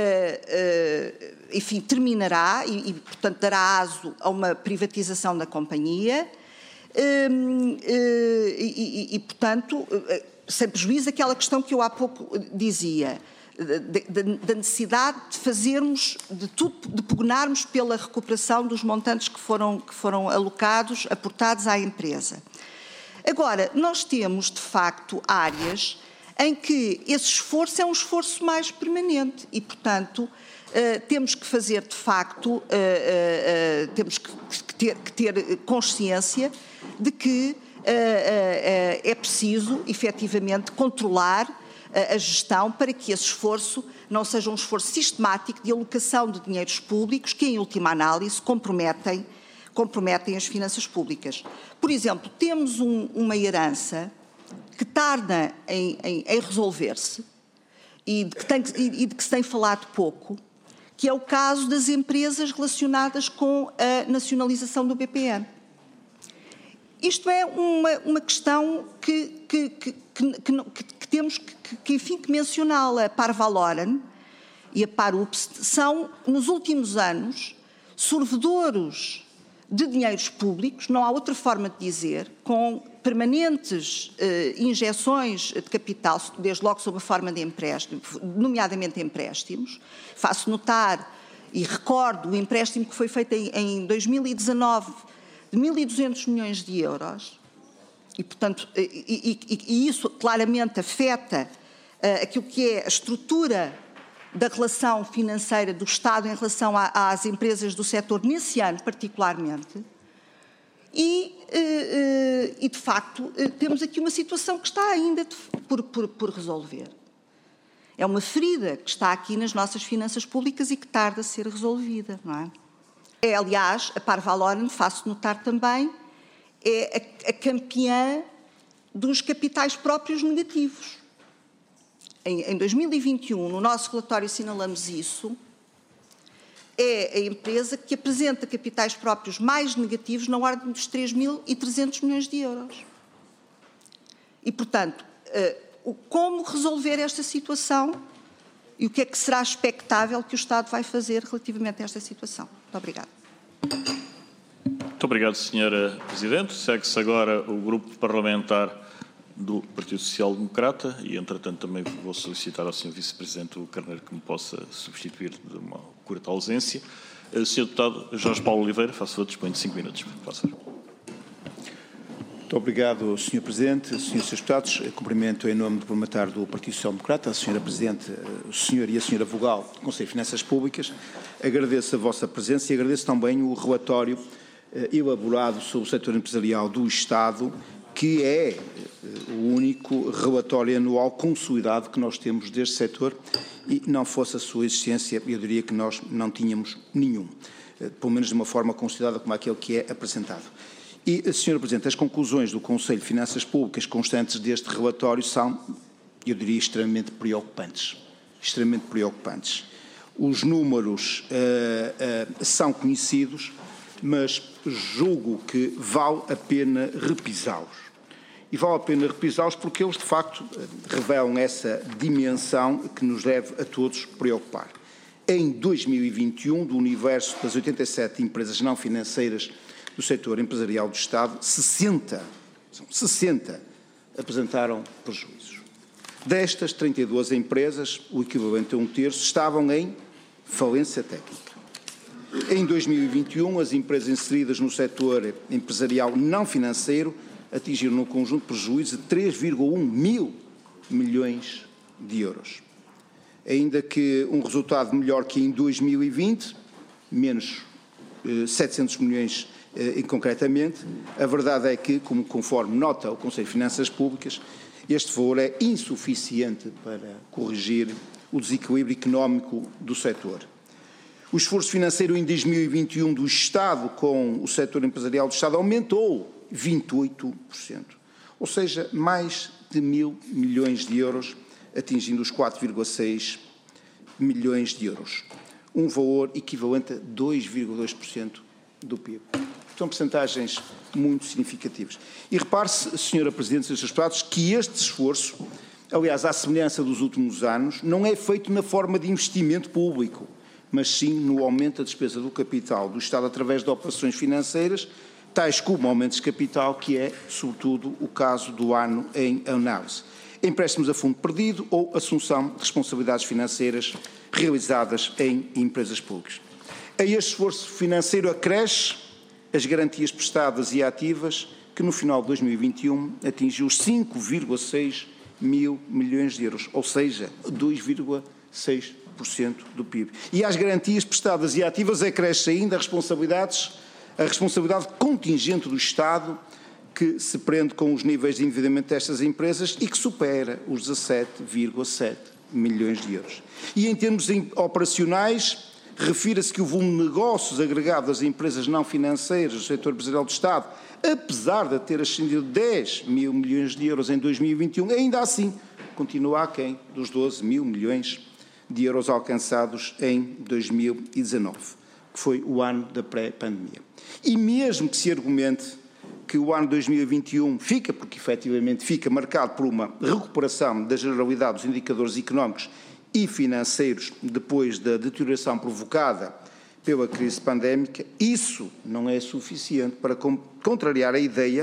uh, enfim, terminará e, e, portanto, dará aso a uma privatização da companhia uh, uh, e, e, e, portanto, uh, sem prejuízo daquela questão que eu há pouco dizia, da necessidade de fazermos, de tudo, de pugnarmos pela recuperação dos montantes que foram, que foram alocados, aportados à empresa. Agora, nós temos, de facto, áreas em que esse esforço é um esforço mais permanente e, portanto, uh, temos que fazer, de facto, uh, uh, uh, temos que, que, ter, que ter consciência de que uh, uh, uh, é preciso, efetivamente, controlar a gestão para que esse esforço não seja um esforço sistemático de alocação de dinheiros públicos que, em última análise, comprometem, comprometem as finanças públicas. Por exemplo, temos um, uma herança que tarda em, em, em resolver-se e de, que tem, e de que se tem falado pouco, que é o caso das empresas relacionadas com a nacionalização do B P M. Isto é uma, uma questão que, que, que, que, que, que temos que, que, enfim, que mencioná-la. A Parvaloren e a Parups são, nos últimos anos, sorvedouros de dinheiros públicos, não há outra forma de dizer, com permanentes eh, injeções de capital, desde logo sob a forma de empréstimos, nomeadamente empréstimos. Faço notar e recordo o empréstimo que foi feito em, em dois mil e dezanove de mil e duzentos milhões de euros, e, portanto, e, e, e isso claramente afeta uh, aquilo que é a estrutura da relação financeira do Estado em relação a, às empresas do setor nesse ano, particularmente, e, uh, uh, e de facto, uh, temos aqui uma situação que está ainda de, por, por, por resolver. É uma ferida que está aqui nas nossas finanças públicas e que tarda a ser resolvida, não é? É, aliás, a Parvaloren, faço notar também, é a, a campeã dos capitais próprios negativos. Em, em dois mil e vinte e um, no nosso relatório assinalamos isso, é a empresa que apresenta capitais próprios mais negativos na ordem dos três mil e trezentos milhões de euros. E, portanto, uh, como resolver esta situação e o que é que será expectável que o Estado vai fazer relativamente a esta situação? Muito obrigada. Muito obrigado, senhora Presidente. Segue-se agora o Grupo Parlamentar do Partido Social Democrata e, entretanto, também vou solicitar ao senhor Vice-Presidente o Carneiro que me possa substituir de uma curta ausência. senhor Deputado Jorge Paulo Oliveira, faço favor, dispõe de cinco minutos. Faça. Muito obrigado, senhor Presidente, senhores e senhores deputados. Cumprimento em nome do parlamentar do Partido Social Democrata, a senhora Presidente, o senhor e a senhora Vogal do Conselho de Finanças Públicas. Agradeço a vossa presença e agradeço também o relatório eh, elaborado sobre o setor empresarial do Estado, que é eh, o único relatório anual consolidado que nós temos deste setor e, não fosse a sua existência, eu diria que nós não tínhamos nenhum, eh, pelo menos de uma forma consolidada como aquele que é apresentado. E, senhora Presidente, as conclusões do Conselho de Finanças Públicas constantes deste relatório são, eu diria, extremamente preocupantes. Extremamente preocupantes. Os números uh, uh, são conhecidos, mas julgo que vale a pena repisá-los. E vale a pena repisá-los porque eles, de facto, revelam essa dimensão que nos deve a todos preocupar. Em dois mil e vinte e um, do universo das oitenta e sete empresas não financeiras do setor empresarial do Estado, sessenta, sessenta apresentaram prejuízos. Destas, trinta e duas empresas, o equivalente a um terço, estavam em falência técnica. Em dois mil e vinte e um, as empresas inseridas no setor empresarial não financeiro atingiram no conjunto prejuízos de três vírgula um mil milhões de euros. ainda que um resultado melhor que em dois mil e vinte, menos eh, setecentos milhões eh, concretamente. A verdade é que, como conforme nota o Conselho de Finanças Públicas, este valor é insuficiente para corrigir o desequilíbrio económico do setor. O esforço financeiro em dois mil e vinte e um do Estado com o setor empresarial do Estado aumentou vinte e oito por cento, ou seja, mais de mil milhões de euros, atingindo os quatro vírgula seis milhões de euros, um valor equivalente a dois vírgula dois por cento do P I B. São percentagens muito significativas. E repare-se, senhora Presidente, senhores Deputados, que este esforço, aliás, à semelhança dos últimos anos, não é feito na forma de investimento público, mas sim no aumento da despesa do capital do Estado através de operações financeiras, tais como aumentos de capital, que é, sobretudo, o caso do ano em análise. Empréstimos a fundo perdido ou assunção de responsabilidades financeiras realizadas em empresas públicas. A este esforço financeiro acresce as garantias prestadas e ativas, que no final de dois mil e vinte e um atingiu os cinco vírgula seis mil milhões de euros, ou seja, dois vírgula seis por cento do P I B. E às garantias prestadas e ativas acresce ainda as responsabilidades, a responsabilidade contingente do Estado, que se prende com os níveis de endividamento destas empresas e que supera os dezassete vírgula sete milhões de euros. E em termos operacionais, refira-se que o volume de negócios agregado das empresas não financeiras do setor empresarial do Estado, apesar de ter ascendido dez mil milhões de euros em dois mil e vinte e um, ainda assim continua aquém dos doze mil milhões de euros alcançados em dois mil e dezanove, que foi o ano da pré-pandemia. E mesmo que se argumente que o ano dois mil e vinte e um fica, porque efetivamente fica marcado por uma recuperação da generalidade dos indicadores económicos e financeiros depois da deterioração provocada pela crise pandémica, isso não é suficiente para contrariar a ideia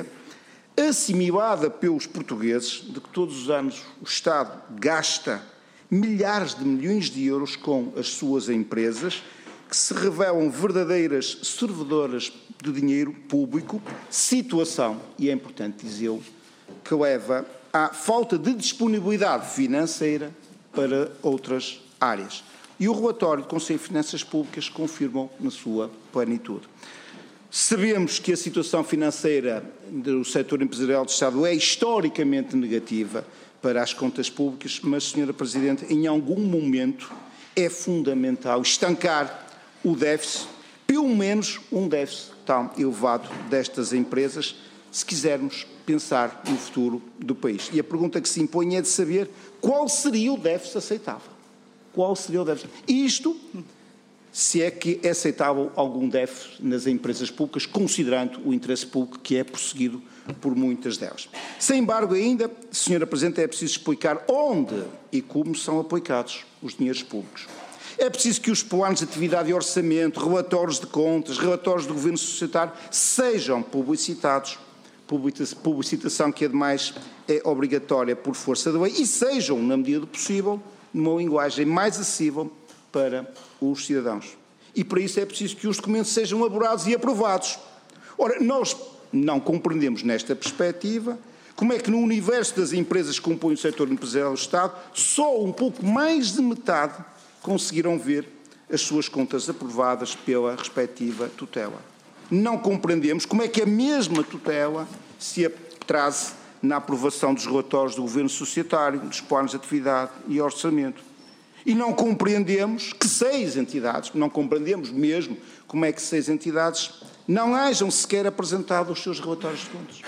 assimilada pelos portugueses de que todos os anos o Estado gasta milhares de milhões de euros com as suas empresas, que se revelam verdadeiras servedoras do dinheiro público, situação, e é importante dizê-lo, que leva à falta de disponibilidade financeira para outras áreas. E o relatório do Conselho de Finanças Públicas confirma na sua plenitude. Sabemos que a situação financeira do setor empresarial do Estado é historicamente negativa para as contas públicas, mas, senhora Presidente, em algum momento é fundamental estancar o déficit, pelo menos um déficit tão elevado destas empresas, se quisermos pensar no futuro do país. E a pergunta que se impõe é de saber qual seria o déficit aceitável. Qual seria o déficit? Isto, se é que é aceitável algum déficit nas empresas públicas, considerando o interesse público que é prosseguido por muitas delas. Sem embargo, ainda, senhora Presidente, é preciso explicar onde e como são aplicados os dinheiros públicos. É preciso que os planos de atividade e orçamento, relatórios de contas, relatórios do Governo Societário sejam publicitados, publicitação que, ademais, é obrigatória por força da lei, e sejam, na medida do possível, numa linguagem mais acessível para os cidadãos. E para isso é preciso que os documentos sejam elaborados e aprovados. Ora, nós não compreendemos nesta perspectiva como é que no universo das empresas que compõem o setor empresarial do Estado, só um pouco mais de metade conseguiram ver as suas contas aprovadas pela respectiva tutela. Não compreendemos como é que a mesma tutela se traz na aprovação dos relatórios do Governo Societário, dos planos de atividade e orçamento. E não compreendemos que seis entidades, não compreendemos mesmo como é que seis entidades não hajam sequer apresentado os seus relatórios de contas.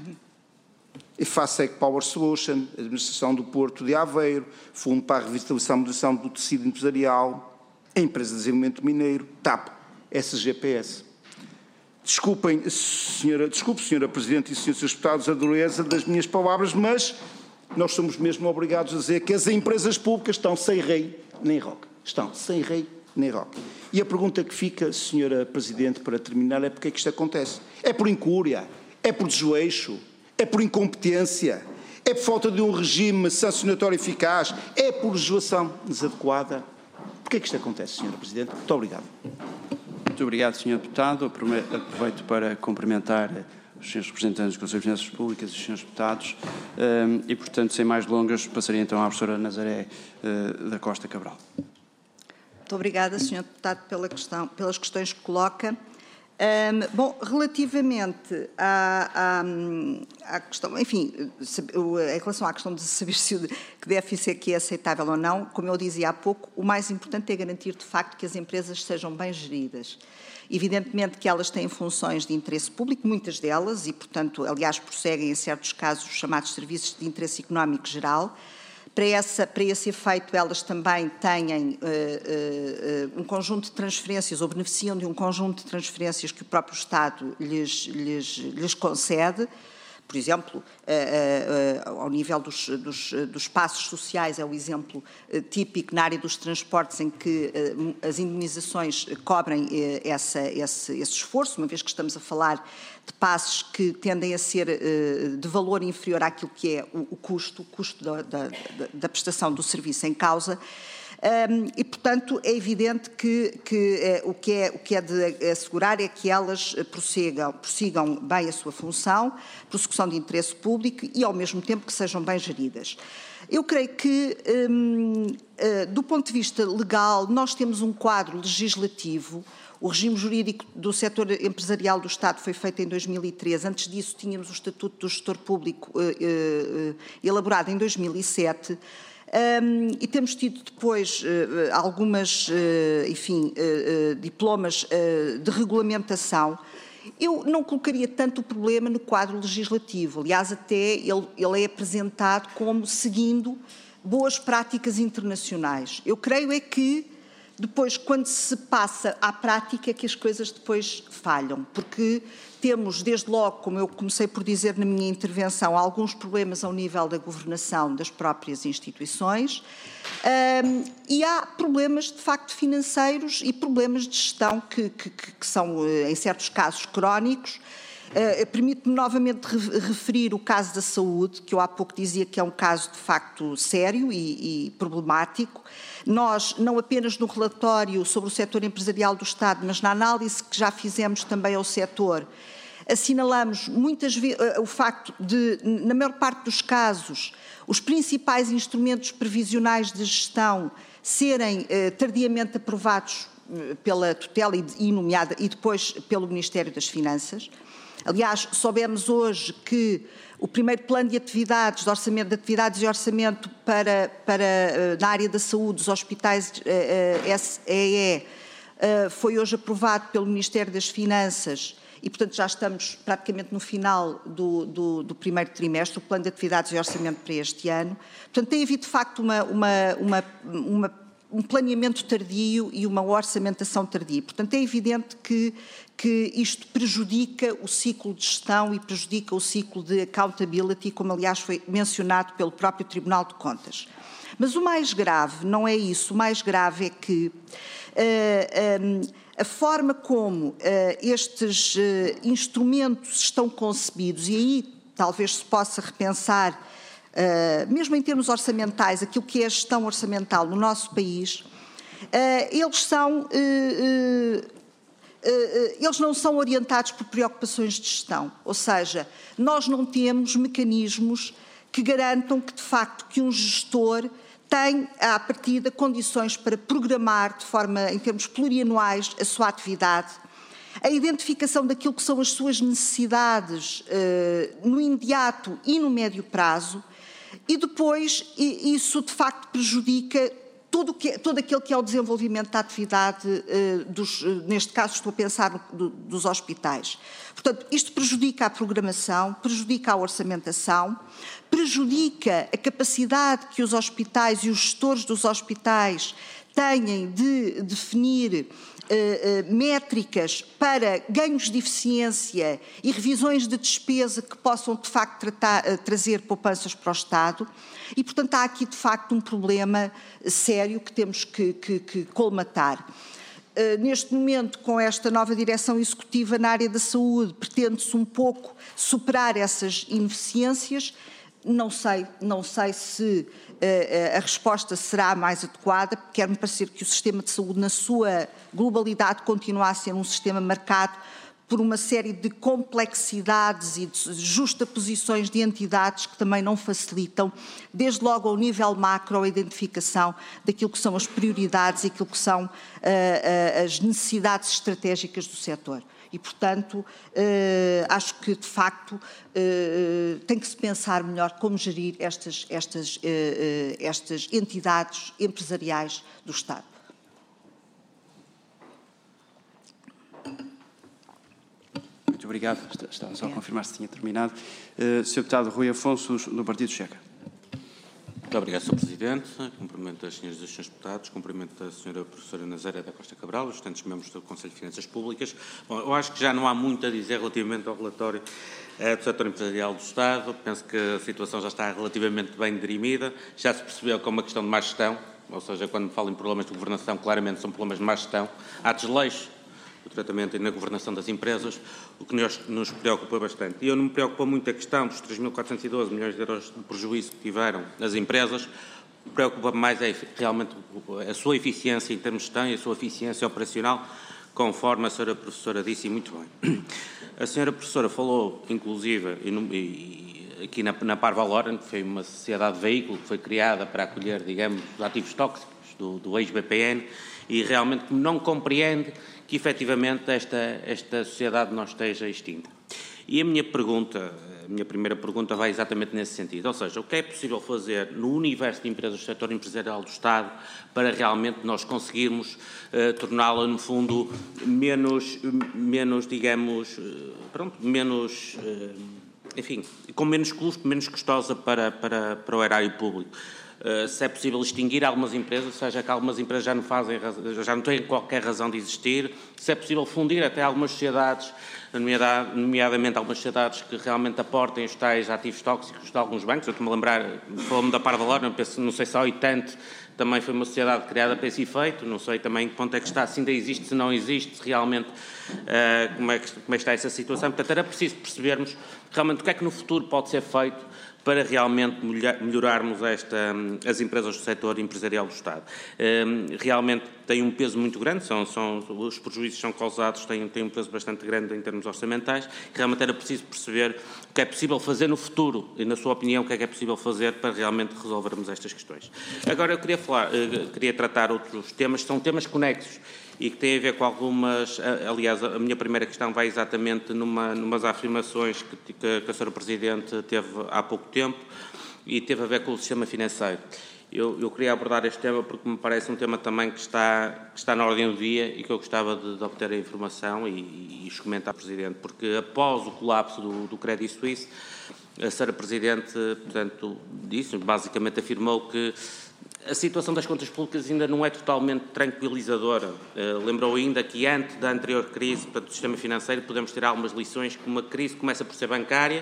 E Facec Power Solution, Administração do Porto de Aveiro, Fundo para a Revitalização e Modernização do Tecido Empresarial, a Empresa de Desenvolvimento Mineiro, T A P, S G P S. Desculpem, senhora, desculpe, senhora Presidente e senhores deputados, a dureza das minhas palavras, mas nós somos mesmo obrigados a dizer que as empresas públicas estão sem rei nem roque. Estão sem rei nem roque. E a pergunta que fica, senhora Presidente, para terminar, é porque é que isto acontece? É por incúria? É por desleixo? É por incompetência? É por falta de um regime sancionatório eficaz? É por legislação desadequada? Porquê é que isto acontece, senhora Presidente? Muito obrigado. Muito obrigado, senhor Deputado. Aproveito para cumprimentar os senhores representantes do Conselho de Finanças Públicas, os senhores deputados, e, portanto, sem mais delongas, passaria então à professora Nazaré da Costa Cabral. Muito obrigada, senhor Deputado, pela questão, pelas questões que coloca. Um, bom, relativamente à, à, à questão, enfim, em relação à questão de saber se o déficit aqui é aceitável ou não, como eu dizia há pouco, o mais importante é garantir de facto que as empresas sejam bem geridas. Evidentemente que elas têm funções de interesse público, muitas delas, e portanto, aliás, prosseguem em certos casos os chamados serviços de interesse económico geral. Para, essa, para esse efeito, elas também têm uh, uh, um conjunto de transferências, ou beneficiam de um conjunto de transferências que o próprio Estado lhes, lhes, lhes concede. Por exemplo, uh, uh, ao nível dos, dos, dos espaços sociais, é o exemplo uh, típico na área dos transportes, em que uh, as indemnizações cobrem uh, essa, esse, esse esforço, uma vez que estamos a falar de passos que tendem a ser uh, de valor inferior àquilo que é o, o custo, o custo da, da, da prestação do serviço em causa. Um, e, portanto, é evidente que, que eh, o, que é, o que é de assegurar é que elas prossigam, prossigam bem a sua função, prossecução de interesse público e, ao mesmo tempo, que sejam bem geridas. Eu creio que, um, uh, do ponto de vista legal, nós temos um quadro legislativo. O regime jurídico do setor empresarial do Estado foi feito em dois mil e treze. Antes disso, tínhamos o Estatuto do Gestor Público uh, uh, uh, elaborado em dois mil e sete. Um, e temos tido depois uh, algumas, uh, enfim, uh, uh, diplomas uh, de regulamentação. Eu não colocaria tanto o problema no quadro legislativo. Aliás, até ele, ele é apresentado como seguindo boas práticas internacionais. Eu creio é que depois, quando se passa à prática, que as coisas depois falham, porque temos, desde logo, como eu comecei por dizer na minha intervenção, alguns problemas ao nível da governação das próprias instituições, um, e há problemas, de facto, financeiros e problemas de gestão que, que, que são, em certos casos, crónicos. Uh, Permite-me novamente re referir o caso da saúde, que eu há pouco dizia que é um caso de facto sério e, e problemático. Nós, não apenas no relatório sobre o setor empresarial do Estado, mas na análise que já fizemos também ao setor, assinalamos muitas vezes uh, o facto de, na maior parte dos casos, os principais instrumentos previsionais de gestão serem uh, tardiamente aprovados uh, pela tutela e, e nomeada e depois pelo Ministério das Finanças. Aliás, soubemos hoje que o primeiro plano de atividades, de orçamento de atividades e orçamento para, para, na área da saúde, dos hospitais S E E, foi hoje aprovado pelo Ministério das Finanças e, portanto, já estamos praticamente no final do, do, do primeiro trimestre, o plano de atividades e orçamento para este ano. Portanto, tem havido, de facto, uma, uma, uma, uma um planeamento tardio e uma orçamentação tardia. Portanto, é evidente que, que isto prejudica o ciclo de gestão e prejudica o ciclo de accountability, como aliás foi mencionado pelo próprio Tribunal de Contas. Mas o mais grave não é isso, o mais grave é que uh, um, a forma como uh, estes uh, instrumentos estão concebidos, e aí talvez se possa repensar Uh, mesmo em termos orçamentais, aquilo que é a gestão orçamental no nosso país, uh, eles são, uh, uh, uh, eles não são orientados por preocupações de gestão, ou seja, nós não temos mecanismos que garantam que, de facto, que um gestor tem, à partida, condições para programar de forma, em termos plurianuais, a sua atividade, a identificação daquilo que são as suas necessidades uh, no imediato e no médio prazo. E depois isso de facto prejudica todo, que, todo aquele que é o desenvolvimento da atividade, uh, dos, uh, neste caso estou a pensar no, do, dos hospitais. Portanto, isto prejudica a programação, prejudica a orçamentação, prejudica a capacidade que os hospitais e os gestores dos hospitais têm de definir Uh, uh, métricas para ganhos de eficiência e revisões de despesa que possam, de facto, tratar, uh, trazer poupanças para o Estado. E, portanto, há aqui, de facto, um problema sério que temos que, que, que colmatar. Uh, neste momento, com esta nova direção executiva na área da saúde, pretende-se um pouco superar essas ineficiências. Não sei, não sei se uh, a resposta será mais adequada, porque quer-me parecer que o sistema de saúde, na sua globalidade, continua a ser um sistema marcado por uma série de complexidades e de justaposições de entidades que também não facilitam, desde logo ao nível macro, a identificação daquilo que são as prioridades e aquilo que são uh, uh, as necessidades estratégicas do setor. E, portanto, uh, acho que, de facto, uh, tem que se pensar melhor como gerir estas, estas, uh, uh, estas entidades empresariais do Estado. Muito obrigado. Estava só a confirmar se tinha terminado. Uh, senhor Deputado Rui Afonso, do Partido Chega. Muito obrigado, senhor Presidente. Cumprimento as senhoras e os senhores deputados, cumprimento a senhora professora Nazaré da Costa Cabral, os restantes membros do Conselho de Finanças Públicas. Bom, eu acho que já não há muito a dizer relativamente ao relatório eh, do setor empresarial do Estado. Penso que a situação já está relativamente bem dirimida. Já se percebeu que é uma questão de má gestão, ou seja, quando me falo em problemas de governação, claramente são problemas de má gestão. Há desleixo no tratamento e na governação das empresas, o que nos, nos preocupa bastante. E eu não me preocupa muito a questão dos três mil quatrocentos e doze milhões de euros de prejuízo que tiveram as empresas. O que preocupa mais é realmente a sua eficiência em termos de gestão e a sua eficiência operacional, conforme a senhora professora disse, e muito bem. A senhora professora falou, inclusive, e, e, aqui na, na Parvalor, que foi uma sociedade de veículo que foi criada para acolher, digamos, os ativos tóxicos do, do ex-B P N, e realmente não compreende que efetivamente esta, esta sociedade não esteja extinta. E a minha pergunta, a minha primeira pergunta vai exatamente nesse sentido, ou seja, o que é possível fazer no universo de empresas do setor empresarial do Estado para realmente nós conseguirmos uh, torná-la, no fundo, menos, menos digamos, uh, pronto, menos, uh, enfim, com menos custo, menos custosa para, para, para o erário público. Uh, se é possível extinguir algumas empresas, ou seja, que algumas empresas já não fazem, já não têm qualquer razão de existir, se é possível fundir até algumas sociedades, nomeadamente algumas sociedades que realmente aportem os tais ativos tóxicos de alguns bancos. Eu estou-me a lembrar, falou-me da Parvalor, não, não sei se a oitenta também foi uma sociedade criada para esse efeito, não sei também que ponto é que está, se ainda existe, se não existe, se realmente uh, como, é que, como é que está essa situação. Portanto, era preciso percebermos realmente o que é que no futuro pode ser feito para realmente melhorarmos esta, as empresas do setor empresarial do Estado. Realmente tem um peso muito grande, são, são, os prejuízos são causados, têm, têm um peso bastante grande em termos orçamentais, realmente era preciso perceber o que é possível fazer no futuro, e na sua opinião, o que é que é possível fazer para realmente resolvermos estas questões. Agora eu queria falar, queria tratar outros temas, são temas conexos, e que tem a ver com algumas, aliás, a minha primeira questão vai exatamente numa, numas afirmações que, que, que a senhora Presidente teve há pouco tempo e teve a ver com o sistema financeiro. Eu, eu queria abordar este tema porque me parece um tema também que está, que está na ordem do dia e que eu gostava de, de obter a informação e, e os comentários do Presidente, porque após o colapso do, do Credit Suisse, a senhora Presidente, portanto, disse, basicamente afirmou que a situação das contas públicas ainda não é totalmente tranquilizadora. Uh, lembrou ainda que antes da anterior crise, portanto, do sistema financeiro, podemos ter algumas lições que uma crise começa por ser bancária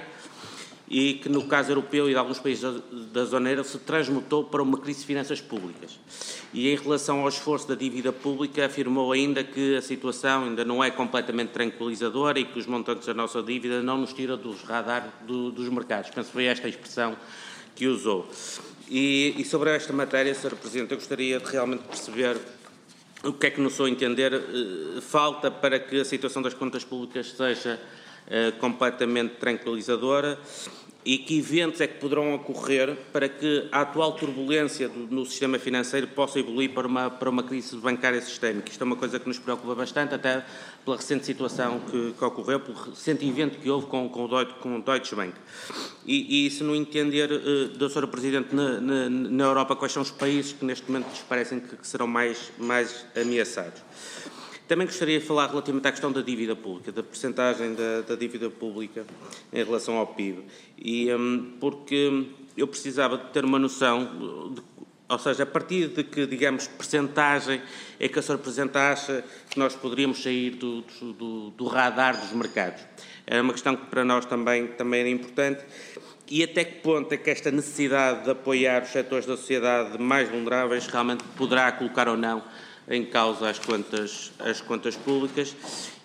e que, no caso europeu e de alguns países da, da zona euro, se transmutou para uma crise de finanças públicas. E, em relação ao esforço da dívida pública, afirmou ainda que a situação ainda não é completamente tranquilizadora e que os montantes da nossa dívida não nos tira dos radares do, dos mercados. Penso que foi esta a expressão que usou. E, e sobre esta matéria, senhora Presidente, eu gostaria de realmente perceber o que é que, no seu entender, eh, falta para que a situação das contas públicas seja eh, completamente tranquilizadora e que eventos é que poderão ocorrer para que a atual turbulência do, no sistema financeiro possa evoluir para uma, para uma crise bancária sistémica. Isto é uma coisa que nos preocupa bastante, até pela recente situação que, que ocorreu, pelo recente evento que houve com, com, o, Deutsche, com o Deutsche Bank. E, e se não entender, uh, da senhora Presidente, na, na, na Europa, quais são os países que neste momento lhes parecem que, que serão mais, mais ameaçados. Também gostaria de falar relativamente à questão da dívida pública, da percentagem da, da dívida pública em relação ao P I B. E, um, porque eu precisava de ter uma noção, de, ou seja, a partir de que, digamos, percentagem é que a senhora Presidente acha que nós poderíamos sair do, do, do radar dos mercados. É uma questão que para nós também, também era importante. E até que ponto é que esta necessidade de apoiar os setores da sociedade mais vulneráveis realmente poderá colocar ou não em causa as contas, as contas públicas.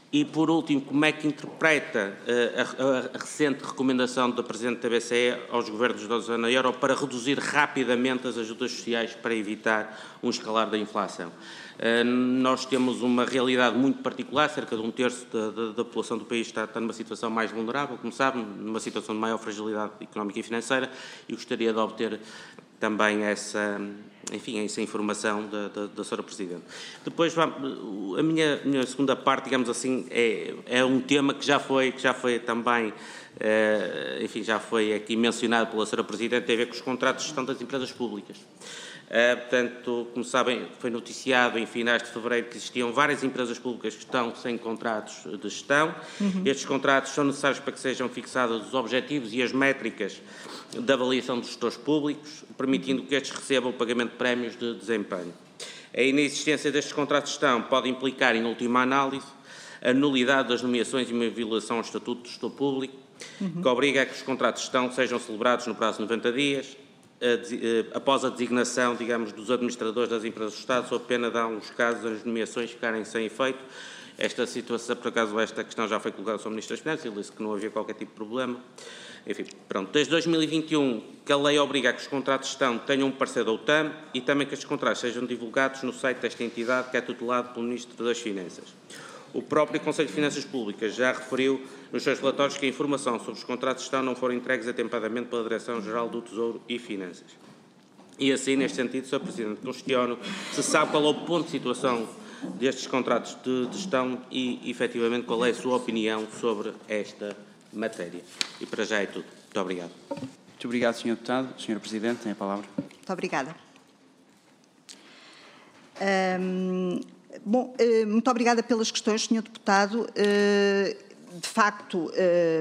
E, por último, como é que interpreta uh, a, a recente recomendação da Presidente da B C E aos governos da zona euro para reduzir rapidamente as ajudas sociais para evitar um escalar da inflação? Uh, nós temos uma realidade muito particular, cerca de um terço da, da, da população do país está, está numa situação mais vulnerável, como sabem, numa situação de maior fragilidade económica e financeira, e gostaria de obter também essa, enfim, essa informação da, da, da senhora Presidente. Depois, a minha, minha segunda parte, digamos assim, é, é um tema que já foi, que já foi também, eh, enfim, já foi aqui mencionado pela senhora Presidente, tem a ver com os contratos de gestão das empresas públicas. Uh, portanto, como sabem, foi noticiado em finais de fevereiro que existiam várias empresas públicas que estão sem contratos de gestão. Uhum. Estes contratos são necessários para que sejam fixados os objetivos e as métricas da avaliação dos gestores públicos, permitindo que estes recebam o pagamento de prémios de desempenho. A inexistência destes contratos de gestão pode implicar, em última análise, a nulidade das nomeações e uma violação ao Estatuto do Gestor Público, uhum. que obriga a que os contratos de gestão sejam celebrados no prazo de noventa dias, após a designação, digamos, dos administradores das empresas do Estado, sob pena de, em alguns casos, as nomeações ficarem sem efeito. Esta situação, por acaso, esta questão já foi colocada ao Ministro das Finanças, ele disse que não havia qualquer tipo de problema. Enfim, pronto. Desde dois mil e vinte e um, que a lei obriga a que os contratos de gestão tenham um parecer da O T A M e também que estes contratos sejam divulgados no site desta entidade, que é tutelado pelo Ministro das Finanças. O próprio Conselho de Finanças Públicas já referiu nos seus relatórios que a informação sobre os contratos de gestão não foram entregues atempadamente pela Direção-Geral do Tesouro e Finanças. E assim, neste sentido, senhor Presidente, questiono se sabe qual é o ponto de situação destes contratos de, de gestão e, efetivamente, qual é a sua opinião sobre esta matéria. E para já é tudo. Muito obrigado. Muito obrigado, senhor Deputado. senhor Presidente, tem a palavra. Muito obrigada. Hum... Bom, muito obrigada pelas questões, senhor Deputado. De facto,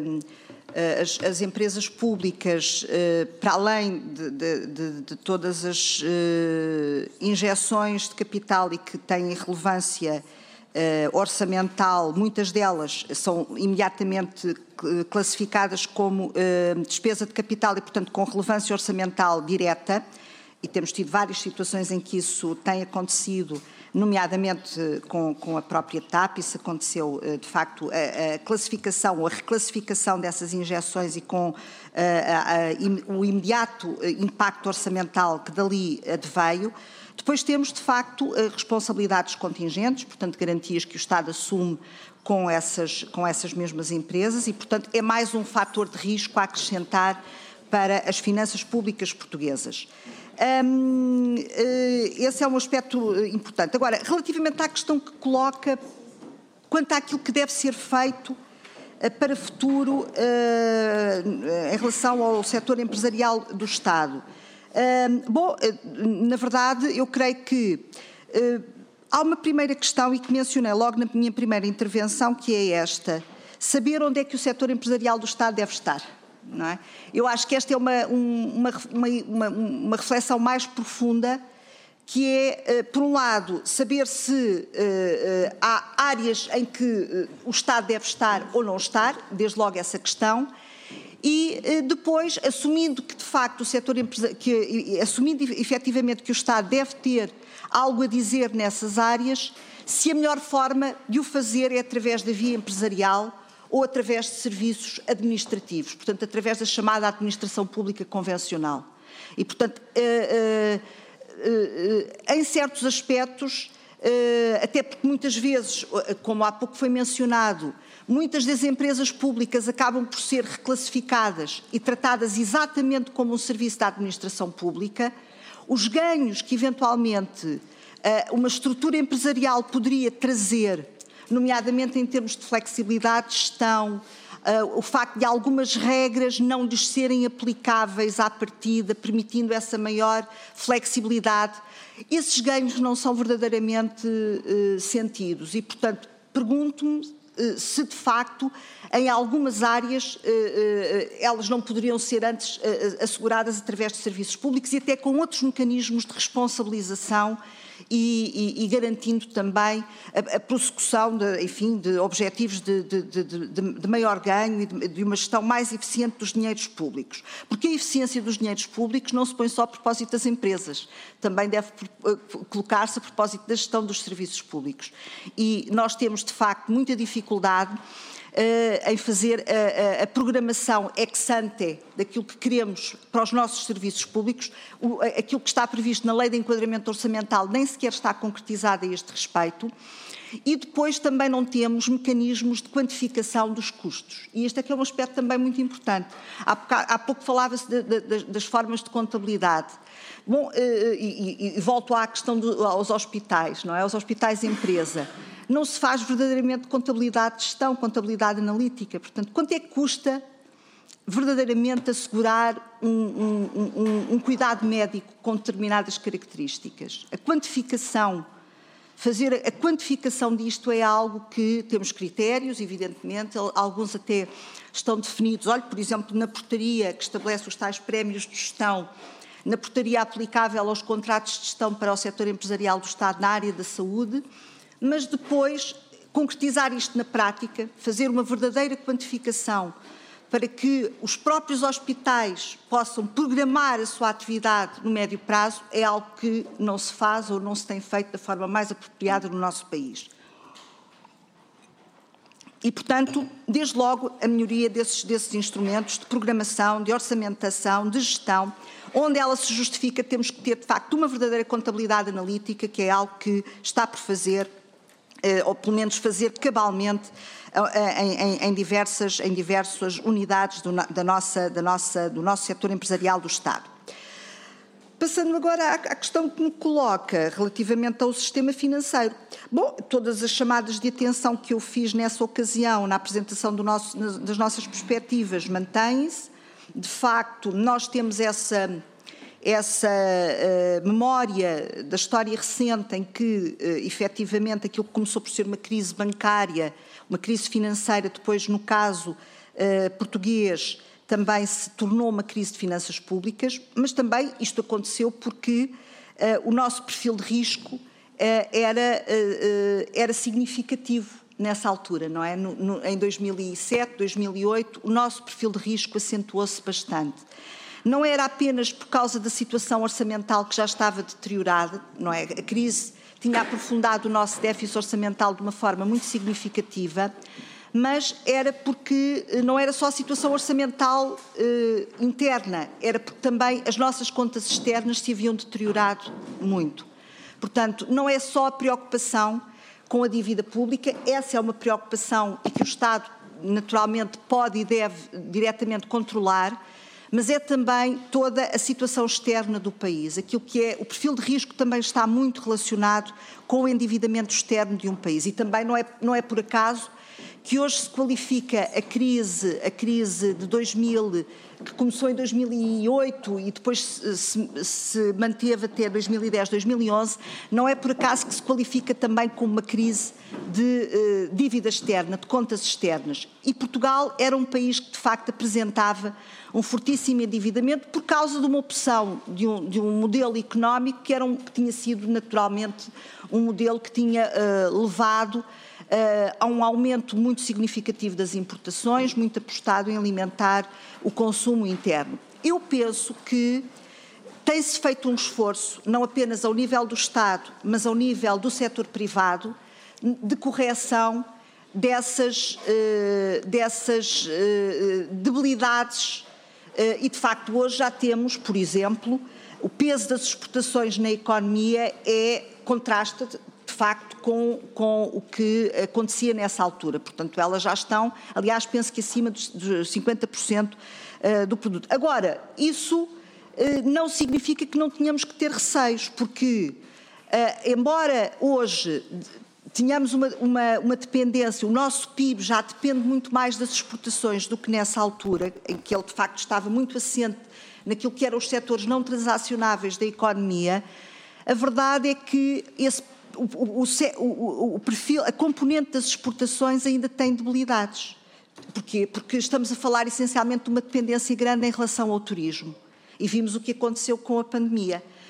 as, as empresas públicas, para além de, de, de, de todas as injeções de capital e que têm relevância orçamental, muitas delas são imediatamente classificadas como despesa de capital e, portanto, com relevância orçamental direta, e temos tido várias situações em que isso tem acontecido, nomeadamente com, com a própria T A P, isso aconteceu, de facto, a, a classificação ou a reclassificação dessas injeções e com a, a, a, o imediato impacto orçamental que dali adveio. Depois temos, de facto, responsabilidades contingentes, portanto, garantias que o Estado assume com essas, com essas mesmas empresas e, portanto, é mais um fator de risco a acrescentar para as finanças públicas portuguesas. Um, esse é um aspecto importante. Agora, relativamente à questão que coloca quanto àquilo que deve ser feito uh, para o futuro uh, em relação ao setor empresarial do Estado. Uh, bom, uh, na verdade, eu creio que uh, há uma primeira questão e que mencionei logo na minha primeira intervenção, que é esta: saber onde é que o setor empresarial do Estado deve estar. Não é? Eu acho que esta é uma, uma, uma, uma reflexão mais profunda, que é, por um lado, saber se uh, uh, há áreas em que uh, o Estado deve estar ou não estar, desde logo essa questão, e uh, depois, assumindo que, de facto, o setor empresarial, que, assumindo efetivamente que o Estado deve ter algo a dizer nessas áreas, se a melhor forma de o fazer é através da via empresarial ou através de serviços administrativos, portanto, através da chamada administração pública convencional. E, portanto, uh, uh, uh, em certos aspectos, uh, até porque muitas vezes, como há pouco foi mencionado, muitas das empresas públicas acabam por ser reclassificadas e tratadas exatamente como um serviço da administração pública, os ganhos que, eventualmente, uh, uma estrutura empresarial poderia trazer, nomeadamente em termos de flexibilidade de gestão, uh, o facto de algumas regras não lhes serem aplicáveis à partida, permitindo essa maior flexibilidade, esses ganhos não são verdadeiramente uh, sentidos e, portanto, pergunto-me uh, se de facto em algumas áreas uh, uh, elas não poderiam ser antes uh, asseguradas através de serviços públicos e até com outros mecanismos de responsabilização e, e, e garantindo também a, a prossecução de, enfim, de objetivos de, de, de, de, de maior ganho e de, de uma gestão mais eficiente dos dinheiros públicos. Porque a eficiência dos dinheiros públicos não se põe só a propósito das empresas, também deve colocar-se a propósito da gestão dos serviços públicos. E nós temos, de facto, muita dificuldade Uh, em fazer a, a, a programação ex ante daquilo que queremos para os nossos serviços públicos. O, aquilo que está previsto na Lei de Enquadramento Orçamental nem sequer está concretizado a este respeito. E depois também não temos mecanismos de quantificação dos custos. E este aqui é um aspecto também muito importante. Há pouco, há pouco falava-se de, de, das formas de contabilidade. Bom, e, e, e volto à questão do, aos hospitais, não é? Aos hospitais empresa. Não se faz verdadeiramente contabilidade de gestão, contabilidade analítica. Portanto, quanto é que custa verdadeiramente assegurar um, um, um, um cuidado médico com determinadas características? A quantificação, fazer a quantificação disto é algo que temos critérios, evidentemente, alguns até estão definidos. Olhe, por exemplo, na portaria que estabelece os tais prémios de gestão, na portaria aplicável aos contratos de gestão para o setor empresarial do Estado na área da saúde, mas depois concretizar isto na prática, fazer uma verdadeira quantificação para que os próprios hospitais possam programar a sua atividade no médio prazo, é algo que não se faz ou não se tem feito da forma mais apropriada no nosso país. E, portanto, desde logo, a melhoria desses, desses instrumentos de programação, de orçamentação, de gestão, onde ela se justifica, temos que ter, de facto, uma verdadeira contabilidade analítica, que é algo que está por fazer, ou pelo menos fazer cabalmente em, em, em, diversas, em diversas unidades do, da nossa, da nossa, do nosso setor empresarial do Estado. Passando agora à, à questão que me coloca relativamente ao sistema financeiro. Bom, todas as chamadas de atenção que eu fiz nessa ocasião, na apresentação do nosso, das nossas perspectivas, mantêm-se. De facto, nós temos essa... essa uh, memória da história recente em que, uh, efetivamente, aquilo que começou por ser uma crise bancária, uma crise financeira, depois, no caso uh, português, também se tornou uma crise de finanças públicas, mas também isto aconteceu porque uh, o nosso perfil de risco uh, era, uh, uh, era significativo nessa altura, não é? No, no, em dois mil e sete, dois mil e oito, o nosso perfil de risco acentuou-se bastante. Não era apenas por causa da situação orçamental que já estava deteriorada, não é? A crise tinha aprofundado o nosso déficit orçamental de uma forma muito significativa, mas era porque não era só a situação orçamental eh, interna, era porque também as nossas contas externas se haviam deteriorado muito. Portanto, não é só a preocupação com a dívida pública, essa é uma preocupação e que o Estado naturalmente pode e deve diretamente controlar, mas é também toda a situação externa do país. Aquilo que é o perfil de risco também está muito relacionado com o endividamento externo de um país. E também não é, não é por acaso que hoje se qualifica a crise, a crise de dois mil, que começou em dois mil e oito e depois se, se, se manteve até dois mil e dez, dois mil e onze, não é por acaso que se qualifica também como uma crise de eh, dívida externa, de contas externas. E Portugal era um país que de facto apresentava um fortíssimo endividamento por causa de uma opção de um, de um modelo económico que, era um, que tinha sido naturalmente um modelo que tinha uh, levado Uh, há um aumento muito significativo das importações, muito apostado em alimentar o consumo interno. Eu penso que tem-se feito um esforço, não apenas ao nível do Estado, mas ao nível do setor privado, de correção dessas, uh, dessas uh, debilidades uh, e, de facto, hoje já temos, por exemplo, o peso das exportações na economia é contrasta de facto com, com o que acontecia nessa altura. Portanto, elas já estão, aliás, penso que acima dos cinquenta por cento do produto. Agora, isso não significa que não tenhamos que ter receios, porque, embora hoje tenhamos uma, uma, uma dependência, o nosso P I B já depende muito mais das exportações do que nessa altura, em que ele de facto estava muito assente naquilo que eram os setores não transacionáveis da economia, a verdade é que esse O, o, o, o perfil, a componente das exportações ainda tem debilidades. Porquê? Porque estamos a falar essencialmente de uma dependência grande em relação ao turismo. E vimos o que aconteceu com a pandemia.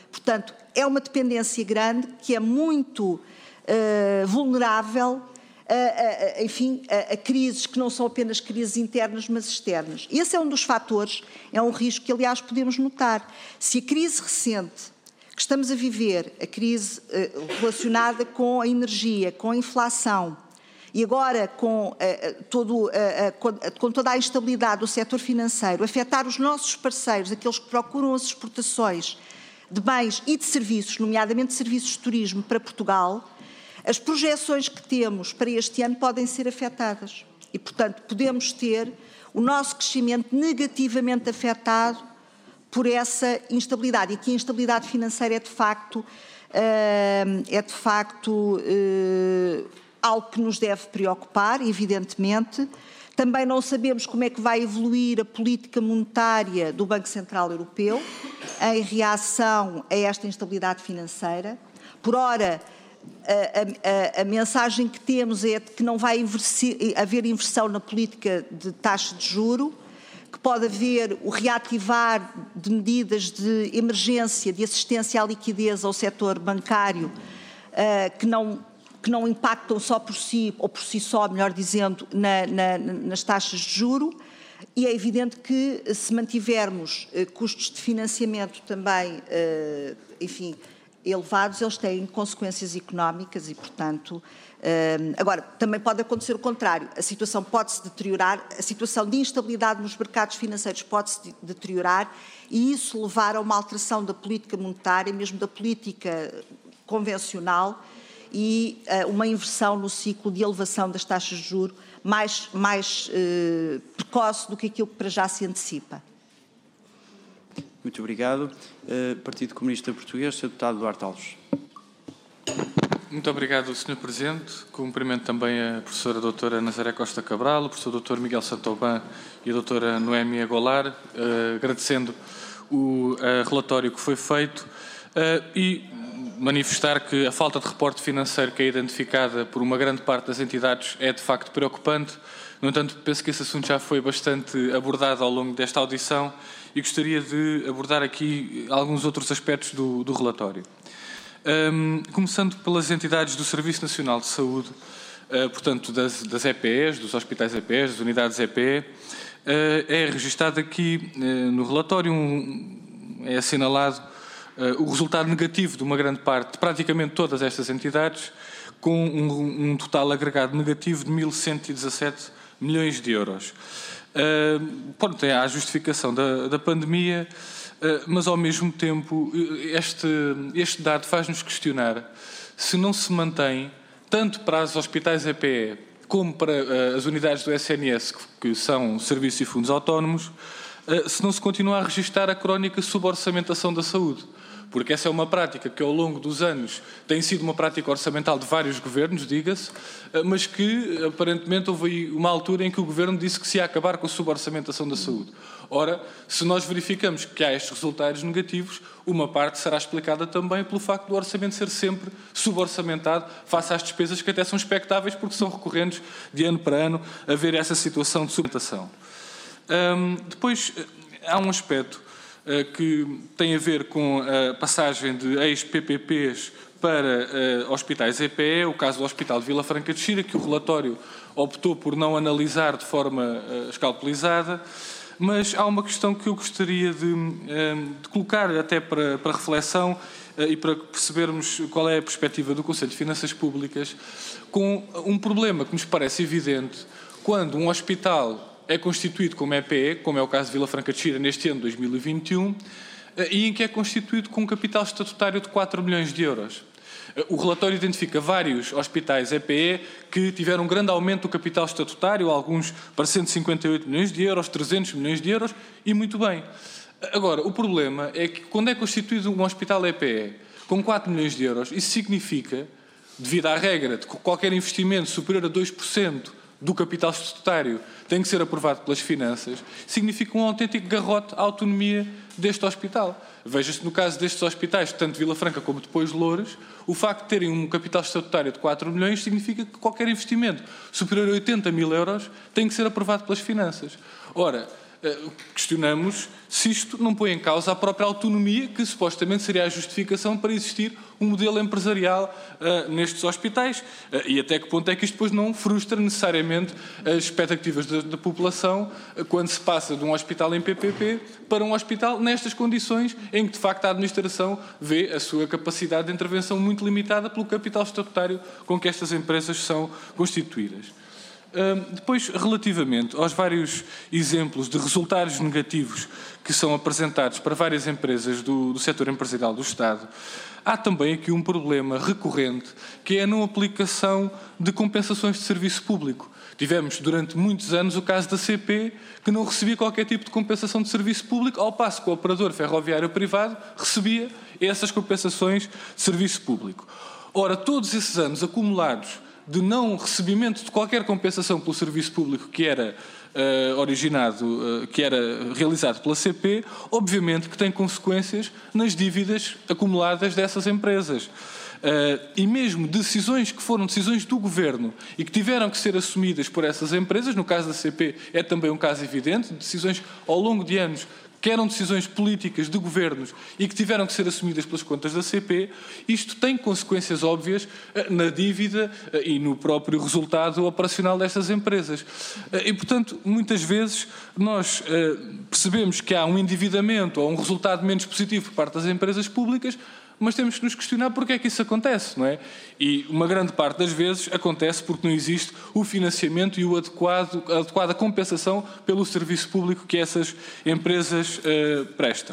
Portanto, é uma dependência grande que é muito uh, vulnerável a, a, a, enfim, a, a crises que não são apenas crises internas, mas externas. Esse é um dos fatores, é um risco que, aliás, podemos notar. Se a crise recente que estamos a viver, a crise uh, relacionada com a energia, com a inflação, e agora com, uh, todo, uh, uh, com, com toda a instabilidade do setor financeiro, afetar os nossos parceiros, aqueles que procuram as exportações de bens e de serviços, nomeadamente serviços de turismo para Portugal, as projeções que temos para este ano podem ser afetadas. E, portanto, podemos ter o nosso crescimento negativamente afetado por essa instabilidade. E aqui a instabilidade financeira é, de facto, uh, é de facto uh, algo que nos deve preocupar, evidentemente. Também não sabemos como é que vai evoluir a política monetária do Banco Central Europeu em reação a esta instabilidade financeira. Por ora, a, a, a mensagem que temos é de que não vai haver inversão na política de taxa de juro, que pode haver o reativar de medidas de emergência, de assistência à liquidez ao setor bancário, que não... que não impactam só por si, ou por si só, melhor dizendo, na, na, nas taxas de juro, e é evidente que se mantivermos eh, custos de financiamento também, eh, enfim, elevados, eles têm consequências económicas e, portanto, eh, agora, também pode acontecer o contrário, a situação pode-se deteriorar, a situação de instabilidade nos mercados financeiros pode-se deteriorar e isso levar a uma alteração da política monetária, mesmo da política convencional, e uh, uma inversão no ciclo de elevação das taxas de juros mais, mais uh, precoce do que aquilo que para já se antecipa. Muito obrigado. Uh, Partido Comunista Português, senhor Deputado Duarte Alves. Muito obrigado, senhor Presidente. Cumprimento também a professora doutora Nazaré Costa Cabral, o professor doutor Miguel Santobã e a doutora Noémia Goulart, uh, agradecendo o uh, relatório que foi feito uh, e manifestar que a falta de reporte financeiro que é identificada por uma grande parte das entidades é de facto preocupante. No entanto, penso que esse assunto já foi bastante abordado ao longo desta audição e gostaria de abordar aqui alguns outros aspectos do, do relatório. Um, começando pelas entidades do Serviço Nacional de Saúde, uh, portanto das, das E P Es, dos hospitais E P Es, das unidades E P E, uh, é registado aqui uh, no relatório, um, é assinalado Uh, o resultado negativo de uma grande parte, de praticamente todas estas entidades, com um, um total agregado negativo de mil cento e dezassete milhões de euros. Uh, pronto, é a justificação da, da pandemia, uh, mas ao mesmo tempo este, este dado faz-nos questionar se não se mantém, tanto para os hospitais E P E como para uh, as unidades do S N S, que, que são serviços e fundos autónomos, uh, se não se continua a registrar a crónica suborçamentação da saúde. Porque essa é uma prática que ao longo dos anos tem sido uma prática orçamental de vários governos, diga-se, mas que aparentemente houve aí uma altura em que o governo disse que se ia acabar com a suborçamentação da saúde. Ora, se nós verificamos que há estes resultados negativos, uma parte será explicada também pelo facto do orçamento ser sempre suborçamentado face às despesas que até são expectáveis porque são recorrentes de ano para ano a ver essa situação de suborçamentação. Hum, depois, há um aspecto que tem a ver com a passagem de ex-P P Ps para uh, hospitais E P E, o caso do Hospital de Vila Franca de Xira, que o relatório optou por não analisar de forma uh, escalpelizada, mas há uma questão que eu gostaria de, um, de colocar até para, para reflexão uh, e para percebermos qual é a perspectiva do Conselho de Finanças Públicas, com um problema que nos parece evidente quando um hospital é constituído como E P E, como é o caso de Vila Franca de Xira neste ano de dois mil e vinte e um, e em que é constituído com um capital estatutário de quatro milhões de euros. O relatório identifica vários hospitais E P E que tiveram um grande aumento do capital estatutário, alguns para cento e cinquenta e oito milhões de euros, trezentos milhões de euros, e muito bem. Agora, o problema é que quando é constituído um hospital E P E com quatro milhões de euros, isso significa, devido à regra de que qualquer investimento superior a dois por cento do capital estatutário tem que ser aprovado pelas finanças, significa um autêntico garrote à autonomia deste hospital. Veja-se no caso destes hospitais, tanto Vila Franca como depois Loures, o facto de terem um capital estatutário de quatro milhões significa que qualquer investimento superior a oitenta mil euros tem que ser aprovado pelas finanças. Ora, questionamos se isto não põe em causa a própria autonomia que supostamente seria a justificação para existir um modelo empresarial uh, nestes hospitais uh, e até que ponto é que isto depois não frustra necessariamente as expectativas da, da população uh, quando se passa de um hospital em P P P para um hospital nestas condições em que de facto a administração vê a sua capacidade de intervenção muito limitada pelo capital estatutário com que estas empresas são constituídas. Uh, depois, relativamente aos vários exemplos de resultados negativos que são apresentados para várias empresas do, do setor empresarial do Estado, há também aqui um problema recorrente, que é a não aplicação de compensações de serviço público. Tivemos durante muitos anos o caso da C P, que não recebia qualquer tipo de compensação de serviço público, ao passo que o operador ferroviário privado recebia essas compensações de serviço público. Ora, todos esses anos acumulados de não recebimento de qualquer compensação pelo serviço público que era uh, originado, uh, que era realizado pela C P, obviamente que tem consequências nas dívidas acumuladas dessas empresas. Uh, e mesmo decisões que foram decisões do Governo e que tiveram que ser assumidas por essas empresas, no caso da C P é também um caso evidente, decisões ao longo de anos que eram decisões políticas de governos e que tiveram que ser assumidas pelas contas da C P, isto tem consequências óbvias na dívida e no próprio resultado operacional destas empresas. E, portanto, muitas vezes nós percebemos que há um endividamento ou um resultado menos positivo por parte das empresas públicas, mas temos que nos questionar porque é que isso acontece, não é? E uma grande parte das vezes acontece porque não existe o financiamento e o adequado, a adequada compensação pelo serviço público que essas empresas uh, prestam.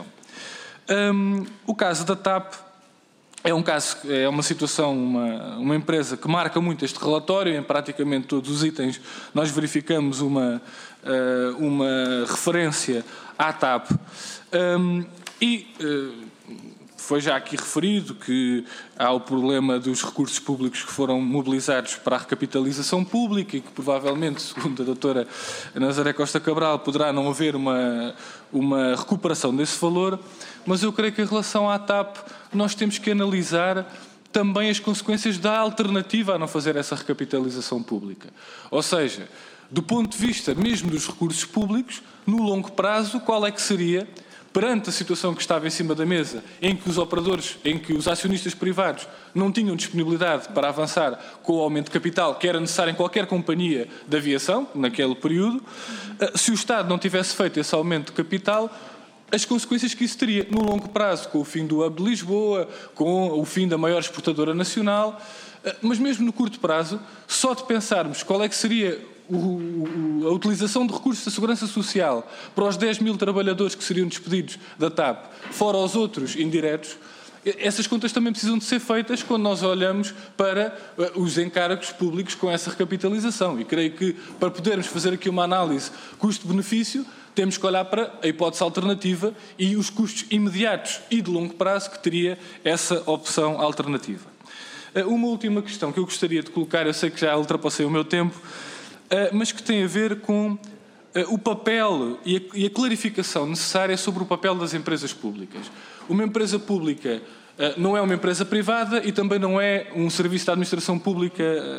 Um, o caso da T A P é um caso, é uma situação, uma, uma empresa que marca muito este relatório. Em praticamente todos os itens nós verificamos uma, uh, uma referência à T A P. Um, e... Uh, Foi já aqui referido que há o problema dos recursos públicos que foram mobilizados para a recapitalização pública e que provavelmente, segundo a doutora Nazaré Costa Cabral, poderá não haver uma, uma recuperação desse valor, mas eu creio que em relação à T A P nós temos que analisar também as consequências da alternativa a não fazer essa recapitalização pública. Ou seja, do ponto de vista mesmo dos recursos públicos, no longo prazo, qual é que seria, perante a situação que estava em cima da mesa, em que os operadores, em que os acionistas privados não tinham disponibilidade para avançar com o aumento de capital que era necessário em qualquer companhia de aviação, naquele período, se o Estado não tivesse feito esse aumento de capital, as consequências que isso teria no longo prazo, com o fim do Hub de Lisboa, com o fim da maior exportadora nacional, mas mesmo no curto prazo, só de pensarmos qual é que seria O, o, a utilização de recursos da Segurança Social para os dez mil trabalhadores que seriam despedidos da T A P, fora os outros indiretos, essas contas também precisam de ser feitas quando nós olhamos para os encargos públicos com essa recapitalização. E creio que, para podermos fazer aqui uma análise custo-benefício, temos que olhar para a hipótese alternativa e os custos imediatos e de longo prazo que teria essa opção alternativa. Uma última questão que eu gostaria de colocar, eu sei que já ultrapassei o meu tempo, mas que tem a ver com o papel e a, e a clarificação necessária sobre o papel das empresas públicas. Uma empresa pública não é uma empresa privada e também não é um serviço da administração pública,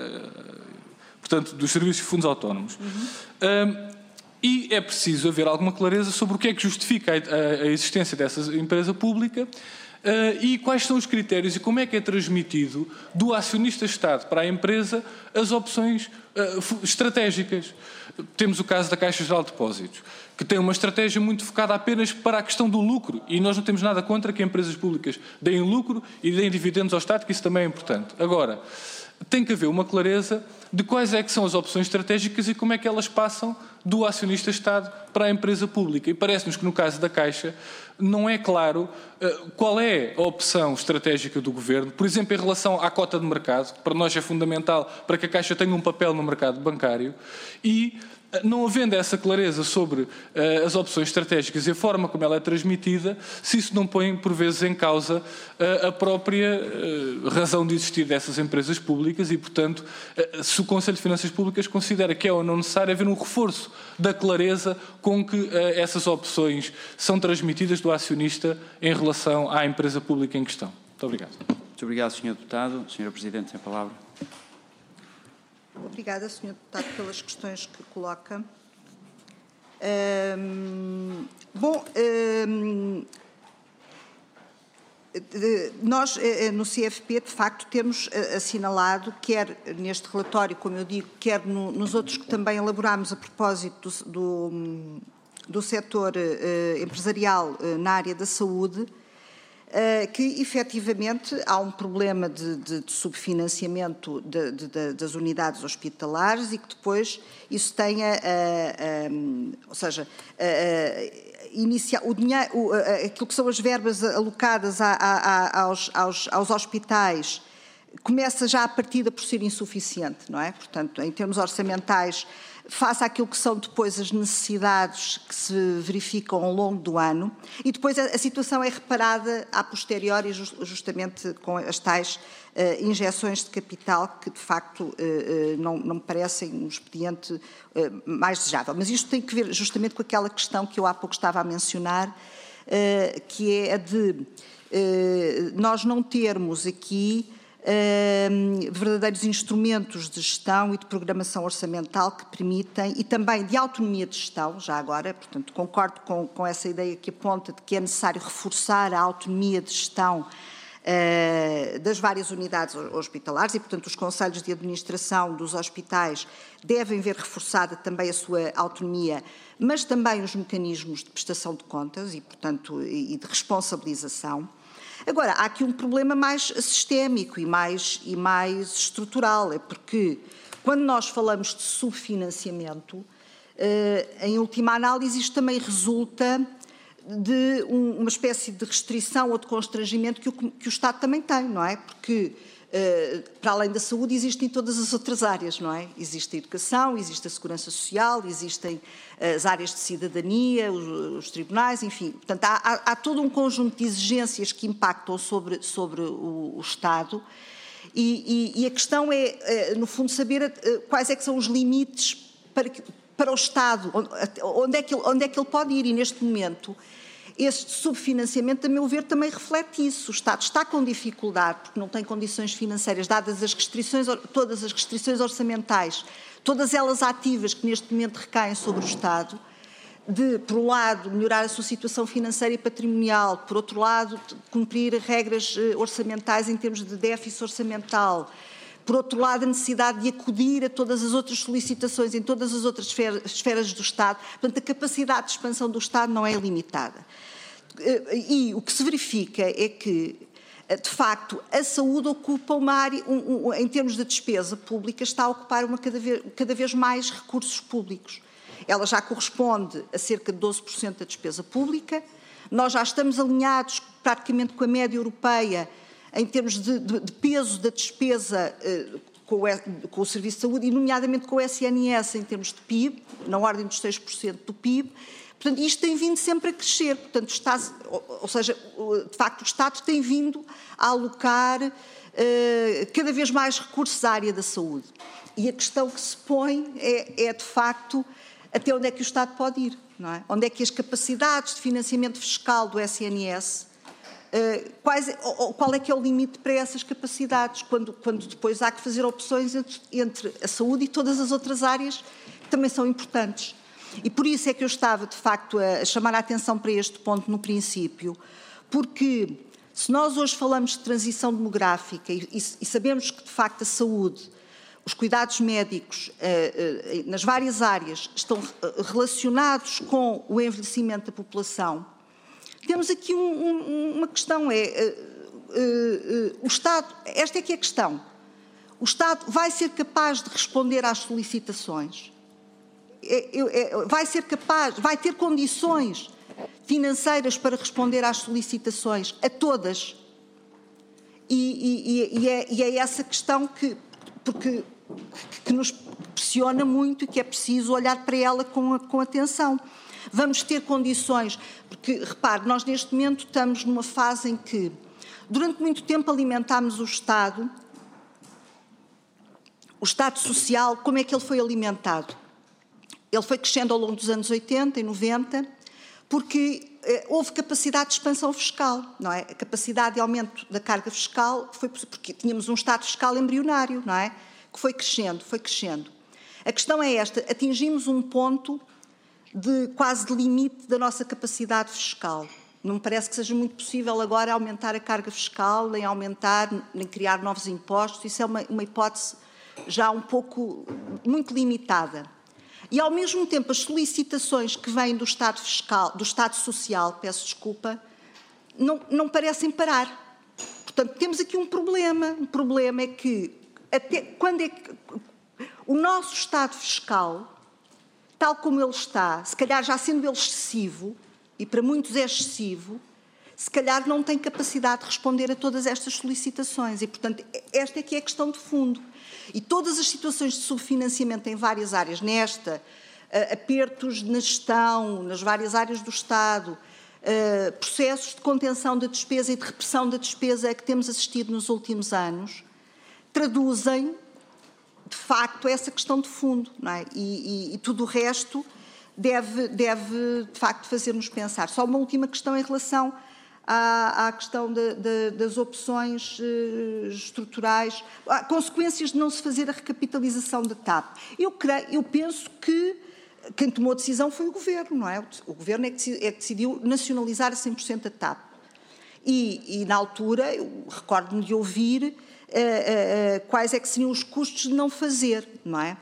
portanto, dos serviços de fundos autónomos. Uhum. E é preciso haver alguma clareza sobre o que é que justifica a, a, a existência dessa empresa pública Uh, e quais são os critérios e como é que é transmitido do acionista-Estado para a empresa as opções uh, estratégicas. Temos o caso da Caixa Geral de Depósitos, que tem uma estratégia muito focada apenas para a questão do lucro, e nós não temos nada contra que empresas públicas deem lucro e deem dividendos ao Estado, que isso também é importante. Agora, tem que haver uma clareza de quais é que são as opções estratégicas e como é que elas passam do acionista-Estado para a empresa pública. E parece-nos que no caso da Caixa não é claro uh, qual é a opção estratégica do Governo, por exemplo, em relação à cota de mercado, que para nós é fundamental para que a Caixa tenha um papel no mercado bancário, e não havendo essa clareza sobre uh, as opções estratégicas e a forma como ela é transmitida, se isso não põe, por vezes, em causa uh, a própria uh, razão de existir dessas empresas públicas e, portanto, uh, se o Conselho de Finanças Públicas considera que é ou não necessário haver um reforço da clareza com que uh, essas opções são transmitidas do acionista em relação à empresa pública em questão. Muito obrigado. Muito obrigado, senhor Deputado. senhora Presidente, tem a palavra. Obrigada, senhor Deputado, pelas questões que coloca. Um, bom, um, nós no C F P, de facto, temos assinalado, quer neste relatório, como eu digo, quer no, nos outros que também elaborámos a propósito do, do, do setor uh, empresarial uh, na área da saúde, uh, que efetivamente há um problema de, de, de subfinanciamento de, de, de, das unidades hospitalares e que depois isso tenha, uh, um, ou seja, uh, Inicial, o dinheiro, o, aquilo que são as verbas alocadas a, a, a, aos, aos, aos hospitais começa já a partida por ser insuficiente, não é? Portanto, em termos orçamentais, face àquilo que são depois as necessidades que se verificam ao longo do ano, e depois a, a situação é reparada a posteriori justamente com as tais uh, injeções de capital que de facto uh, uh, não, não me parecem um expediente uh, mais desejável. Mas isto tem que ver justamente com aquela questão que eu há pouco estava a mencionar, uh, que é a de uh, nós não termos aqui Uh, verdadeiros instrumentos de gestão e de programação orçamental que permitem, e também de autonomia de gestão, já agora, portanto, concordo com, com essa ideia que aponta de que é necessário reforçar a autonomia de gestão uh, das várias unidades hospitalares e, portanto, os conselhos de administração dos hospitais devem ver reforçada também a sua autonomia, mas também os mecanismos de prestação de contas e, portanto, e de responsabilização. Agora, há aqui um problema mais sistémico e mais, e mais estrutural, é porque quando nós falamos de subfinanciamento, em última análise isto também resulta de uma espécie de restrição ou de constrangimento que o, que o Estado também tem, não é? Porque para além da saúde existem todas as outras áreas, não é? Existe a educação, existe a segurança social, existem as áreas de cidadania, os, os tribunais, enfim. Portanto, há, há, há todo um conjunto de exigências que impactam sobre, sobre o, o Estado e, e, e a questão é, no fundo, saber quais é que são os limites para, para o Estado, onde é, que ele, onde é que ele pode ir, e neste momento este subfinanciamento, a meu ver, também reflete isso. O Estado está com dificuldade, porque não tem condições financeiras, dadas as restrições, todas as restrições orçamentais, todas elas ativas que neste momento recaem sobre o Estado, de, por um lado, melhorar a sua situação financeira e patrimonial, por outro lado, cumprir regras orçamentais em termos de déficit orçamental, por outro lado, a necessidade de acudir a todas as outras solicitações em todas as outras esferas do Estado. Portanto, a capacidade de expansão do Estado não é ilimitada. E o que se verifica é que, de facto, a saúde ocupa uma área, um, um, em termos de despesa pública, está a ocupar uma cada, vez, cada vez mais recursos públicos. Ela já corresponde a cerca de doze por cento da despesa pública. Nós já estamos alinhados praticamente com a média europeia em termos de, de, de peso da despesa uh, com, o, com o Serviço de Saúde, e nomeadamente com o S N S em termos de P I B, na ordem dos seis por cento do P I B. Portanto, isto tem vindo sempre a crescer. Portanto, está, ou, ou seja, de facto, o Estado tem vindo a alocar uh, cada vez mais recursos à área da saúde. E a questão que se põe é, é, de facto, até onde é que o Estado pode ir, não é? Onde é que as capacidades de financiamento fiscal do S N S, Uh, quais, ou, qual é que é o limite para essas capacidades, quando, quando depois há que fazer opções entre, entre a saúde e todas as outras áreas que também são importantes. E por isso é que eu estava, de facto, a, a chamar a atenção para este ponto no princípio, porque se nós hoje falamos de transição demográfica e, e, e sabemos que, de facto, a saúde, os cuidados médicos uh, uh, nas várias áreas estão relacionados com o envelhecimento da população, temos aqui um, um, uma questão, é, uh, uh, uh, o Estado, esta é que é a questão, o Estado vai ser capaz de responder às solicitações, é, é, vai ser capaz, vai ter condições financeiras para responder às solicitações, a todas, e, e, e, é, e é essa questão que, porque, que nos pressiona muito e que é preciso olhar para ela com, com atenção. Vamos ter condições, porque, repare, nós neste momento estamos numa fase em que, durante muito tempo, alimentámos o Estado, o Estado Social. Como é que ele foi alimentado? Ele foi crescendo ao longo dos anos oitenta e noventa, porque eh, houve capacidade de expansão fiscal, não é? A capacidade de aumento da carga fiscal foi porque tínhamos um Estado fiscal embrionário, não é? Que foi crescendo, foi crescendo. A questão é esta: atingimos um ponto de quase de limite da nossa capacidade fiscal. Não me parece que seja muito possível agora aumentar a carga fiscal, nem aumentar, nem criar novos impostos. Isso é uma, uma hipótese já um pouco, muito limitada. E, ao mesmo tempo, as solicitações que vêm do Estado fiscal, do Estado social, peço desculpa, não, não parecem parar. Portanto, temos aqui um problema. O problema é que, até quando é que o nosso Estado fiscal, tal como ele está, se calhar já sendo ele excessivo, e para muitos é excessivo, se calhar não tem capacidade de responder a todas estas solicitações. E, portanto, esta é que é a questão de fundo. E todas as situações de subfinanciamento em várias áreas, nesta, apertos na gestão, nas várias áreas do Estado, processos de contenção da despesa e de repressão da despesa a que temos assistido nos últimos anos, traduzem, de facto, essa questão de fundo, não é? E, e, e tudo o resto deve, deve, de facto, fazer-nos pensar. Só uma última questão em relação à, à questão de, de, das opções uh, estruturais, há consequências de não se fazer a recapitalização da T A P. Eu, creio, eu penso que quem tomou a decisão foi o Governo, não é? O Governo é que, é que decidiu nacionalizar a cem por cento a T A P. E, e na altura, eu recordo-me de ouvir uh, uh, uh, quais é que seriam os custos de não fazer, não é?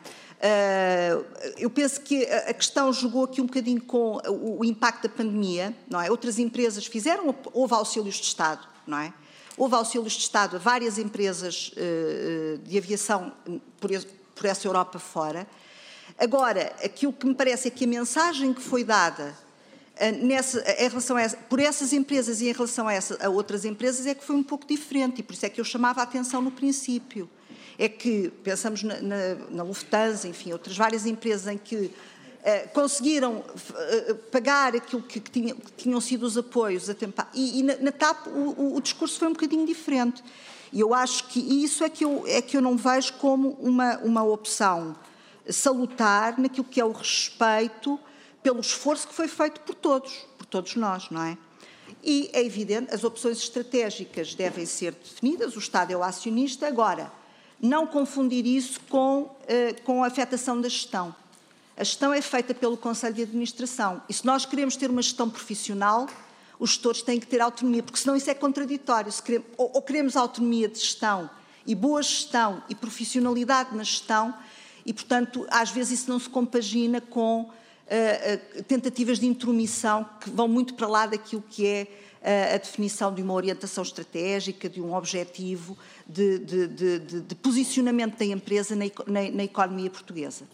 Uh, eu penso que a questão jogou aqui um bocadinho com o, o impacto da pandemia, não é? Outras empresas fizeram, houve auxílios de Estado, não é? Houve auxílios de Estado a várias empresas uh, de aviação por, por essa Europa fora. Agora, aquilo que me parece é que a mensagem que foi dada uh, nessa, em relação a essa, por essas empresas e em relação a, essa, a outras empresas é que foi um pouco diferente, e por isso é que eu chamava a atenção no princípio. É que, pensamos na, na, na Lufthansa, enfim, outras várias empresas em que uh, conseguiram uh, pagar aquilo que, que, tinha, que tinham sido os apoios a tempo, e, e na, na T A P o, o, o discurso foi um bocadinho diferente. E eu acho que isso é que eu, é que eu não vejo como uma, uma opção salutar naquilo que é o respeito pelo esforço que foi feito por todos, por todos nós, não é? E é evidente, as opções estratégicas devem ser definidas, o Estado é o acionista. Agora, não confundir isso com, uh, com a afetação da gestão. A gestão é feita pelo Conselho de Administração, e se nós queremos ter uma gestão profissional, os gestores têm que ter autonomia, porque senão isso é contraditório. Se queremos, ou, ou queremos autonomia de gestão e boa gestão e profissionalidade na gestão, e, portanto, às vezes isso não se compagina com uh, uh, tentativas de intromissão que vão muito para lá daquilo que é uh, a definição de uma orientação estratégica, de um objetivo de, de, de, de, de posicionamento da empresa na, na, na economia portuguesa.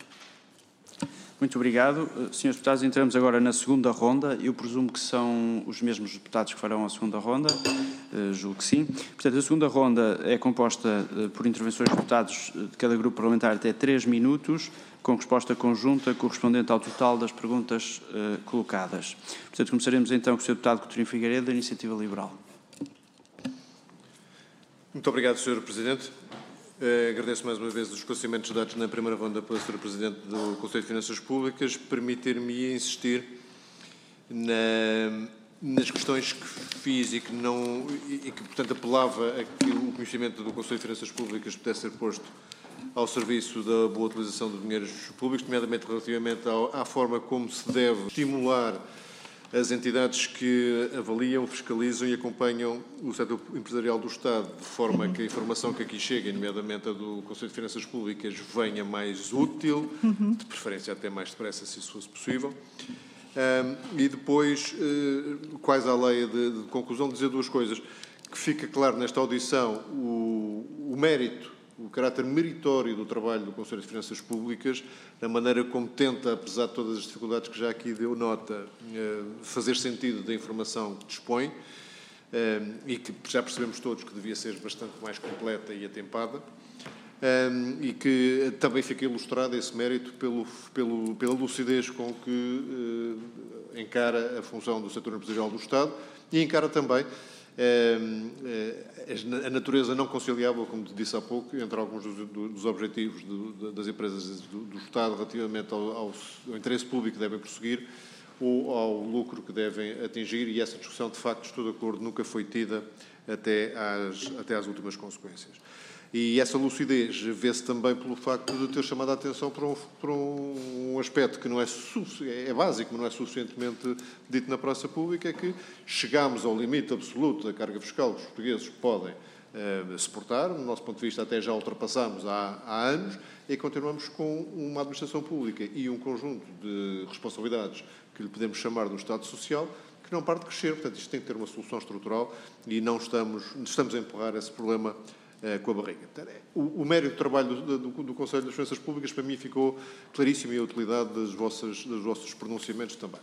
Muito obrigado. senhores Deputados, entramos agora na segunda ronda. Eu presumo que são os mesmos deputados que farão a segunda ronda. Uh, julgo que sim. Portanto, a segunda ronda é composta uh, por intervenções de deputados de cada grupo parlamentar até três minutos, com resposta conjunta correspondente ao total das perguntas uh, colocadas. Portanto, começaremos então com o senhor Deputado Coutinho Figueiredo, da Iniciativa Liberal. Muito obrigado, senhor Presidente. Uh, agradeço mais uma vez os esclarecimentos dados na primeira ronda pela senhora Presidente do Conselho de Finanças Públicas. Permitir-me insistir na, nas questões que fiz e que, não, e que, portanto, apelava a que o conhecimento do Conselho de Finanças Públicas pudesse ser posto ao serviço da boa utilização de dinheiros públicos, nomeadamente relativamente ao, à forma como se deve estimular as entidades que avaliam, fiscalizam e acompanham o setor empresarial do Estado, de forma que a informação que aqui chega, nomeadamente a do Conselho de Finanças Públicas, venha mais útil, de preferência até mais depressa, se isso fosse possível. Um, e depois, uh, quais à lei de, de conclusão, dizer duas coisas. Que fica claro nesta audição o, o mérito, o caráter meritório do trabalho do Conselho de Finanças Públicas, na maneira como tenta, apesar de todas as dificuldades que já aqui deu nota, fazer sentido da informação que dispõe, e que já percebemos todos que devia ser bastante mais completa e atempada, e que também fica ilustrado esse mérito pelo, pelo, pela lucidez com que encara a função do setor empresarial do Estado e encara também a natureza não conciliável, como disse há pouco, entre alguns dos, dos objetivos do, das empresas do, do Estado relativamente ao, ao, ao interesse público que devem prosseguir ou ao lucro que devem atingir, e essa discussão, de facto, estou de acordo, nunca foi tida até às, até às últimas consequências. E essa lucidez vê-se também pelo facto de ter chamado a atenção para um, para um aspecto que não é, é básico, mas não é suficientemente dito na praça pública, é que chegámos ao limite absoluto da carga fiscal que os portugueses podem eh, suportar. Do nosso ponto de vista, até já ultrapassámos há, há anos, e continuamos com uma administração pública e um conjunto de responsabilidades que lhe podemos chamar de um Estado Social, que não para de crescer. Portanto, isto tem que ter uma solução estrutural e não estamos, estamos a empurrar esse problema com a barriga. O, o mérito do trabalho do, do, do Conselho das Finanças Públicas, para mim, ficou claríssimo, e a utilidade das vossas, dos vossos pronunciamentos também.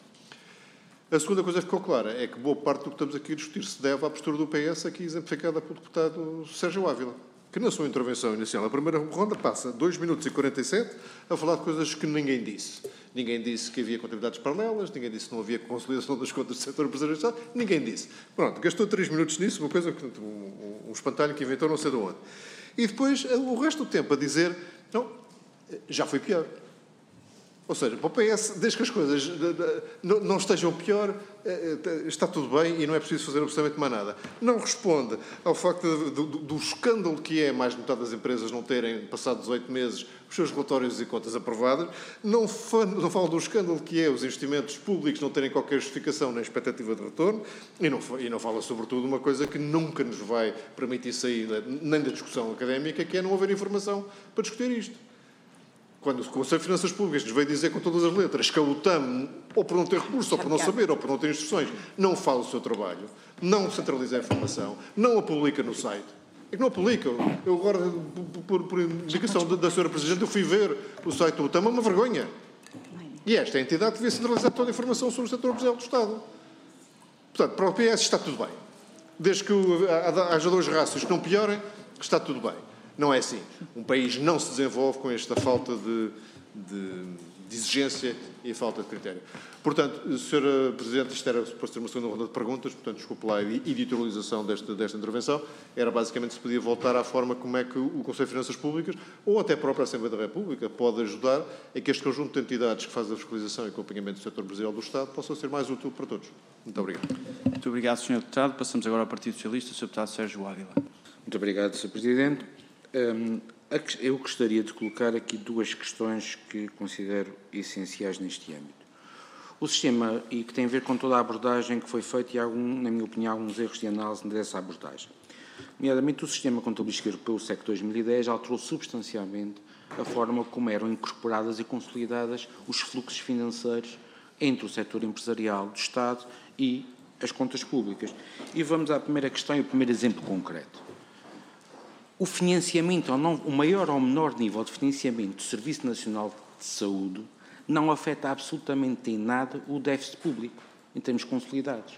A segunda coisa que ficou clara é que boa parte do que estamos aqui a discutir se deve à postura do P S, aqui exemplificada pelo deputado Sérgio Ávila, que na sua intervenção inicial, na primeira ronda, passa dois minutos e quarenta e sete a falar de coisas que ninguém disse. Ninguém disse que havia contabilidades paralelas, ninguém disse que não havia consolidação das contas do setor empresarial, ninguém disse. Pronto, gastou três minutos nisso, uma coisa, um, um espantalho que inventou não sei de onde. E depois o resto do tempo a dizer, não, já foi pior. Ou seja, para o P S, desde que as coisas não estejam pior, está tudo bem e não é preciso fazer absolutamente mais nada. Não responde ao facto do, do, do escândalo que é mais de metade das empresas não terem, passado dezoito meses, os seus relatórios e contas aprovados. Não, fa, não fala do escândalo que é os investimentos públicos não terem qualquer justificação nem expectativa de retorno. E não, e não fala, sobretudo, uma coisa que nunca nos vai permitir sair nem da discussão académica, que é não haver informação para discutir isto. Quando o Conselho de Finanças Públicas nos veio dizer com todas as letras que a U T A M, ou por não ter recursos, ou por não saber, ou por não ter instruções, não faz o seu trabalho, não centraliza a informação, não a publica no site. É que não a publica. Eu agora, por, por indicação da, da senhora Presidente, eu fui ver o site do U T A M, é uma vergonha. E esta é a entidade que devia centralizar toda a informação sobre o setor empresarial do Estado. Portanto, para o P S está tudo bem. Desde que haja dois rácios que não piorem, está tudo bem. Não é assim. Um país não se desenvolve com esta falta de, de, de exigência e falta de critério. Portanto, senhora Presidente, isto era para ser uma segunda ronda de perguntas, portanto, desculpe lá a editorialização desta, desta intervenção. Era basicamente se podia voltar à forma como é que o Conselho de Finanças Públicas, ou até a própria Assembleia da República, pode ajudar a que este conjunto de entidades que fazem a fiscalização e acompanhamento do setor empresarial do Estado possa ser mais útil para todos. Muito obrigado. Muito obrigado, senhor Deputado. Passamos agora ao Partido Socialista, senhor Deputado Sérgio Ávila. Muito obrigado, senhor Presidente. Eu gostaria de colocar aqui duas questões que considero essenciais neste âmbito. O sistema, e que tem a ver com toda a abordagem que foi feita e, algum, na minha opinião, alguns erros de análise dessa abordagem. Nomeadamente, o sistema contabilístico europeu, o S E C dois mil e dez, alterou substancialmente a forma como eram incorporadas e consolidadas os fluxos financeiros entre o setor empresarial do Estado e as contas públicas. E vamos à primeira questão e o primeiro exemplo concreto. O financiamento, ou não, o maior ou menor nível de financiamento do Serviço Nacional de Saúde não afeta absolutamente em nada o déficit público, em termos consolidados.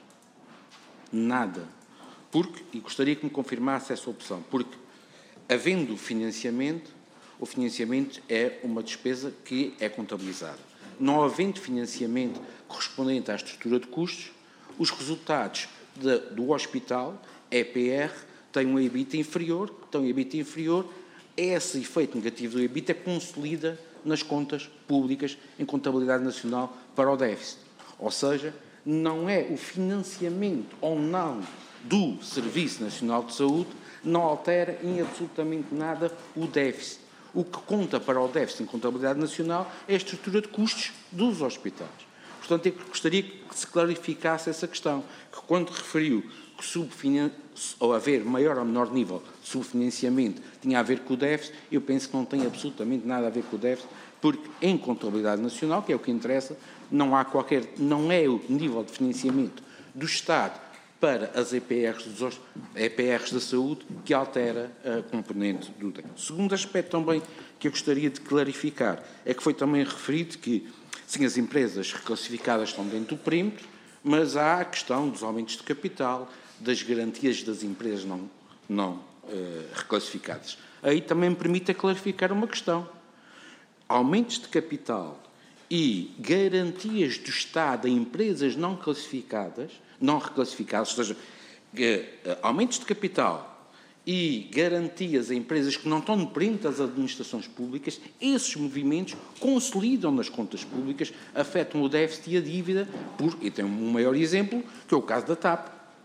Nada. Porque, e gostaria que me confirmasse essa opção, porque, havendo financiamento, o financiamento é uma despesa que é contabilizada. Não havendo financiamento correspondente à estrutura de custos, os resultados de, do hospital, E P R, tem um EBITDA inferior, tem um EBITDA inferior, esse efeito negativo do EBITDA consolida nas contas públicas em contabilidade nacional para o déficit. Ou seja, não é o financiamento ou não do Serviço Nacional de Saúde, não altera em absolutamente nada o déficit. O que conta para o déficit em contabilidade nacional é a estrutura de custos dos hospitais. Portanto, eu gostaria que se clarificasse essa questão, que quando referiu que subfinan... ou haver maior ou menor nível de subfinanciamento tinha a ver com o déficit, eu penso que não tem absolutamente nada a ver com o déficit, porque em contabilidade nacional, que é o que interessa, não há qualquer, não é o nível de financiamento do Estado para as E P Rs, dos, E P Rs da saúde que altera a componente do déficit. O segundo aspecto também que eu gostaria de clarificar é que foi também referido que, sim, as empresas reclassificadas estão dentro do perímetro, mas há a questão dos aumentos de capital, das garantias das empresas não, não eh, reclassificadas. Aí também me permite clarificar uma questão. Aumentos de capital e garantias do Estado a empresas não classificadas, não reclassificadas, ou seja, eh, aumentos de capital e garantias a empresas que não estão no perímetro das administrações públicas, esses movimentos consolidam nas contas públicas, afetam o déficit e a dívida, por, e tem um maior exemplo, que é o caso da TAP.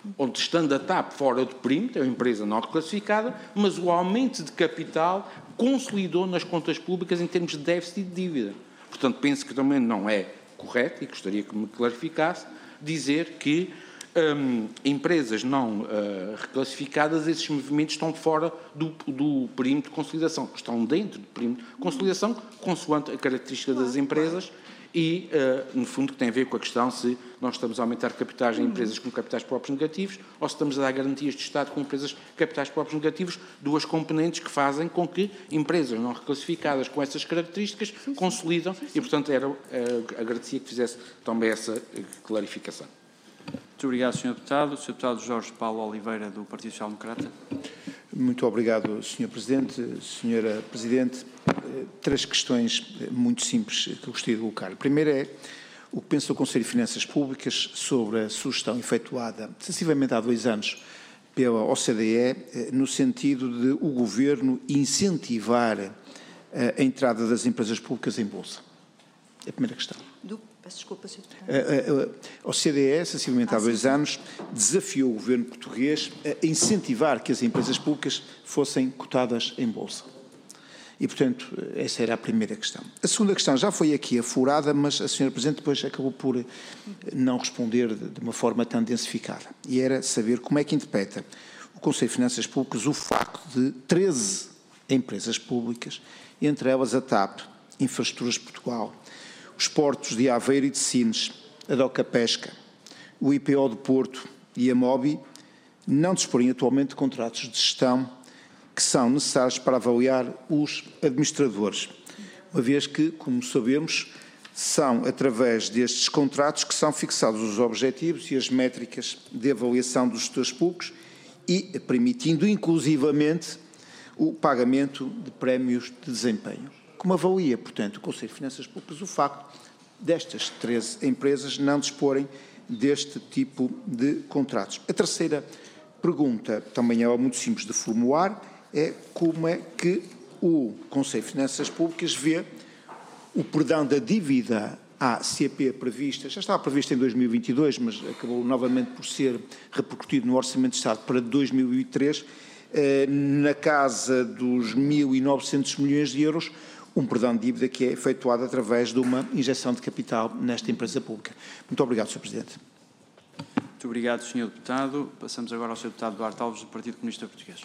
onde estando a T A P fora do perímetro, é uma empresa não reclassificada, mas o aumento de capital consolidou nas contas públicas em termos de déficit e de dívida. Portanto, penso que também não é correto, e gostaria que me clarificasse, dizer que hum, empresas não uh, reclassificadas, esses movimentos estão fora do, do perímetro de consolidação, estão dentro do perímetro de consolidação, consoante a característica das empresas e, uh, no fundo, que tem a ver com a questão se nós estamos a aumentar capitais em empresas com capitais próprios negativos ou se estamos a dar garantias de Estado com empresas com capitais próprios negativos, duas componentes que fazem com que empresas não reclassificadas com essas características sim, sim. consolidam e, portanto, era, uh, agradecia que fizesse também essa clarificação. Muito obrigado, senhor Deputado. senhor Deputado Jorge Paulo Oliveira, do Partido Social Democrata. Muito obrigado, senhor Presidente. senhora Presidente, três questões muito simples que eu gostaria de colocar. A primeira é o que pensa o Conselho de Finanças Públicas sobre a sugestão efetuada, sensivelmente há dois anos, pela O C D E, no sentido de o Governo incentivar a entrada das empresas públicas em Bolsa. É a primeira questão. Do, peço desculpa, senhor Deputado. A O C D E, sensivelmente há dois anos, desafiou o Governo português a incentivar que as empresas públicas fossem cotadas em Bolsa. E, portanto, essa era a primeira questão. A segunda questão já foi aqui afurada, mas a senhora Presidente depois acabou por não responder de uma forma tão densificada. E era saber como é que interpreta o Conselho de Finanças Públicas o facto de treze empresas públicas, entre elas a T A P, Infraestruturas Portugal, os portos de Aveiro e de Sines, a DOCA Pesca, o I P O do Porto e a MOBI, não disporem atualmente de contratos de gestão que são necessários para avaliar os administradores, uma vez que, como sabemos, são através destes contratos que são fixados os objetivos e as métricas de avaliação dos gestores públicos e permitindo inclusivamente o pagamento de prémios de desempenho. Como avalia, portanto, o Conselho de Finanças Públicas o facto destas treze empresas não disporem deste tipo de contratos? A terceira pergunta também é muito simples de formular, é como é que o Conselho de Finanças Públicas vê o perdão da dívida à C P prevista, já estava prevista em dois mil e vinte e dois, mas acabou novamente por ser repercutido no Orçamento de Estado para dois mil e vinte e três, na casa dos mil e novecentos milhões de euros, um perdão de dívida que é efetuado através de uma injeção de capital nesta empresa pública. Muito obrigado, senhor Presidente. Muito obrigado, senhor Deputado. Passamos agora ao senhor Deputado Duarte Alves, do Partido Comunista Português.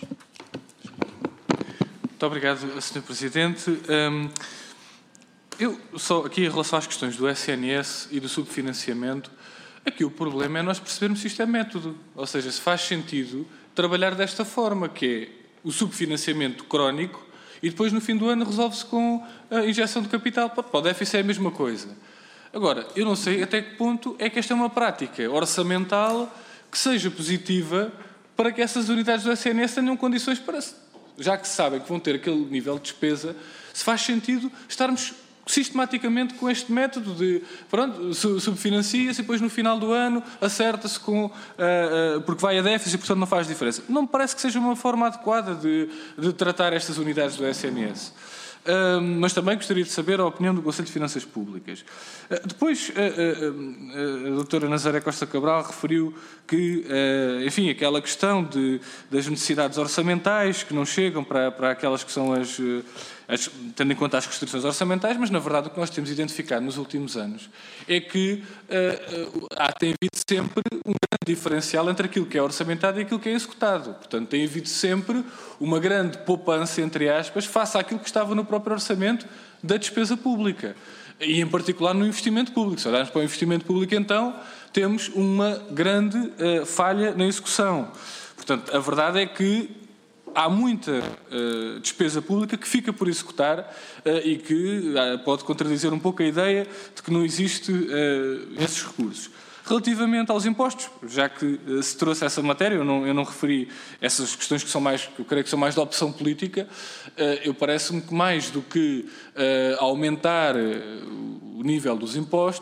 Muito obrigado, senhor Presidente. Um, eu só aqui em relação às questões do S N S e do subfinanciamento, aqui o problema é nós percebermos se isto é método, ou seja, se faz sentido trabalhar desta forma, que é o subfinanciamento crónico e depois no fim do ano resolve-se com a injeção de capital. Para o déficit é a mesma coisa. Agora, eu não sei até que ponto é que esta é uma prática orçamental que seja positiva para que essas unidades do S N S tenham condições para, já que sabem que vão ter aquele nível de despesa, se faz sentido estarmos sistematicamente com este método de, pronto, subfinancia-se e depois no final do ano acerta-se com, uh, uh, porque vai a déficit e portanto não faz diferença. Não me parece que seja uma forma adequada de, de tratar estas unidades do S N S. Uh, mas também gostaria de saber a opinião do Conselho de Finanças Públicas. Uh, depois, uh, uh, uh, a doutora Nazaré Costa Cabral referiu que, uh, enfim, aquela questão de, das necessidades orçamentais que não chegam para, para aquelas que são as, as, tendo em conta as restrições orçamentais, mas na verdade o que nós temos identificado nos últimos anos é que uh, uh, há, tem havido sempre um grande diferencial entre aquilo que é orçamentado e aquilo que é executado. Portanto, tem havido sempre uma grande poupança, entre aspas, face àquilo que estava no próprio orçamento da despesa pública. E, em particular, no investimento público. Se olharmos para o investimento público, então, temos uma grande uh, falha na execução. Portanto, a verdade é que há muita uh, despesa pública que fica por executar uh, e que uh, pode contradizer um pouco a ideia de que não existe uh, esses recursos. Relativamente aos impostos, já que uh, se trouxe essa matéria, eu não, eu não referi essas questões que são mais, que eu creio que são mais de opção política, uh, eu parece-me que mais do que uh, aumentar uh, o nível dos impostos,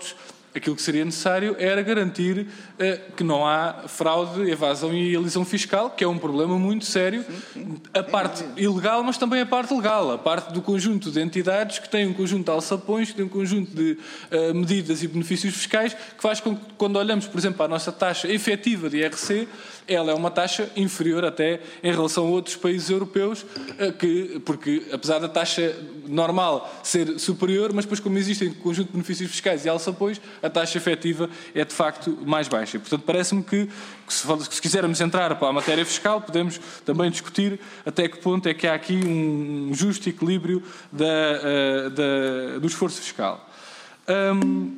aquilo que seria necessário era garantir uh, que não há fraude, evasão e elisão fiscal, que é um problema muito sério, a parte ilegal, mas também a parte legal, a parte do conjunto de entidades que têm um conjunto de alçapões, que têm um conjunto de uh, medidas e benefícios fiscais, que faz com que, quando olhamos, por exemplo, para a nossa taxa efetiva de I R C, ela é uma taxa inferior até em relação a outros países europeus, uh, que, porque apesar da taxa normal ser superior, mas depois como existem um conjunto de benefícios fiscais e alçapões, a taxa efetiva é de facto mais baixa. E, portanto, parece-me que, que se, se quisermos entrar para a matéria fiscal, podemos também discutir até que ponto é que há aqui um justo equilíbrio da, uh, da, do esforço fiscal. Um,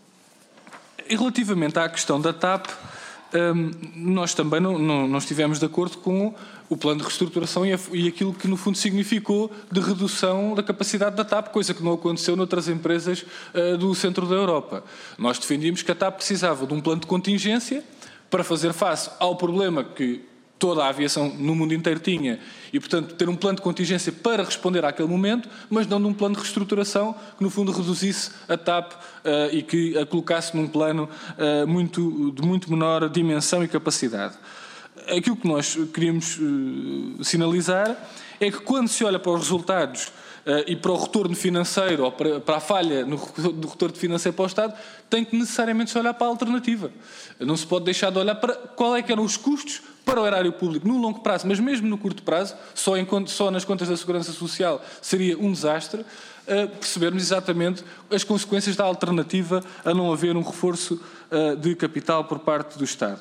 e relativamente à questão da T A P, um, nós também não, não, não estivemos de acordo com o plano de reestruturação e, a, e aquilo que no fundo significou de redução da capacidade da T A P, coisa que não aconteceu noutras empresas uh, do centro da Europa. Nós defendíamos que a T A P precisava de um plano de contingência para fazer face ao problema que toda a aviação no mundo inteiro tinha e, portanto, ter um plano de contingência para responder àquele momento, mas não num plano de reestruturação que, no fundo, reduzisse a T A P uh, e que a colocasse num plano uh, muito, de muito menor dimensão e capacidade. Aquilo que nós queríamos uh, sinalizar é que quando se olha para os resultados uh, e para o retorno financeiro ou para, para a falha no, do retorno financeiro para o Estado, tem que necessariamente se olhar para a alternativa. Não se pode deixar de olhar para qual é que eram os custos para o erário público no longo prazo, mas mesmo no curto prazo, só, em, só nas contas da Segurança Social seria um desastre, uh, percebermos exatamente as consequências da alternativa a não haver um reforço uh, de capital por parte do Estado.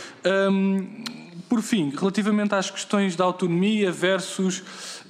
Um, Por fim, relativamente às questões da autonomia versus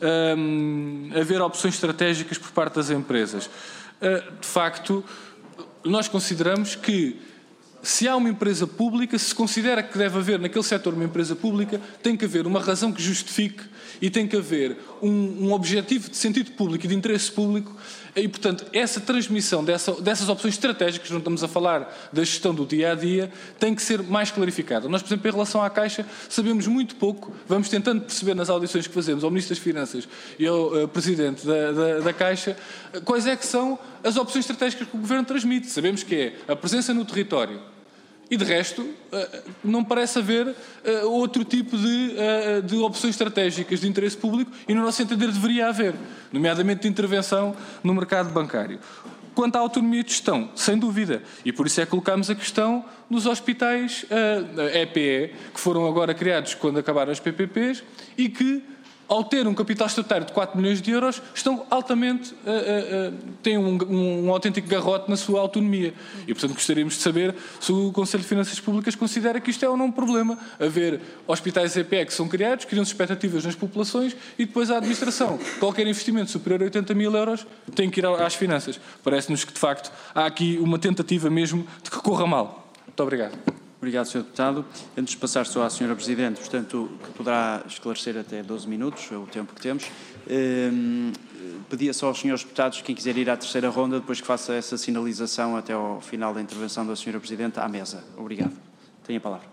um, haver opções estratégicas por parte das empresas. Uh, de facto, nós consideramos que se há uma empresa pública, se considera que deve haver naquele setor uma empresa pública, tem que haver uma razão que justifique e tem que haver um, um objetivo de sentido público e de interesse público e, portanto, essa transmissão dessa, dessas opções estratégicas, não estamos a falar da gestão do dia-a-dia, tem que ser mais clarificada. Nós, por exemplo, em relação à Caixa, sabemos muito pouco, vamos tentando perceber nas audições que fazemos ao Ministro das Finanças e ao uh, Presidente da, da, da Caixa, quais é que são as opções estratégicas que o Governo transmite. Sabemos que é a presença no território, e, de resto, não parece haver outro tipo de, de opções estratégicas de interesse público e, no nosso entender, deveria haver, nomeadamente de intervenção no mercado bancário. Quanto à autonomia de gestão, sem dúvida, e por isso é que colocámos a questão dos hospitais E P E, que foram agora criados quando acabaram as P P Ps e que, ao ter um capital estatutário de quatro milhões de euros, estão altamente, uh, uh, uh, têm um, um, um autêntico garrote na sua autonomia. E, portanto, gostaríamos de saber se o Conselho de Finanças Públicas considera que isto é ou não um problema. Haver hospitais E P E que são criados, criam-se expectativas nas populações e depois a administração. Qualquer investimento superior a oitenta mil euros tem que ir às finanças. Parece-nos que, de facto, há aqui uma tentativa mesmo de que corra mal. Muito obrigado. Obrigado, senhor Deputado. Antes de passar só à senhora Presidente, portanto, que poderá esclarecer até doze minutos, é o tempo que temos, eh, pedia só aos senhores Deputados, quem quiser ir à terceira ronda, depois que faça essa sinalização até ao final da intervenção da senhora Presidente, à mesa. Obrigado. Tenha a palavra.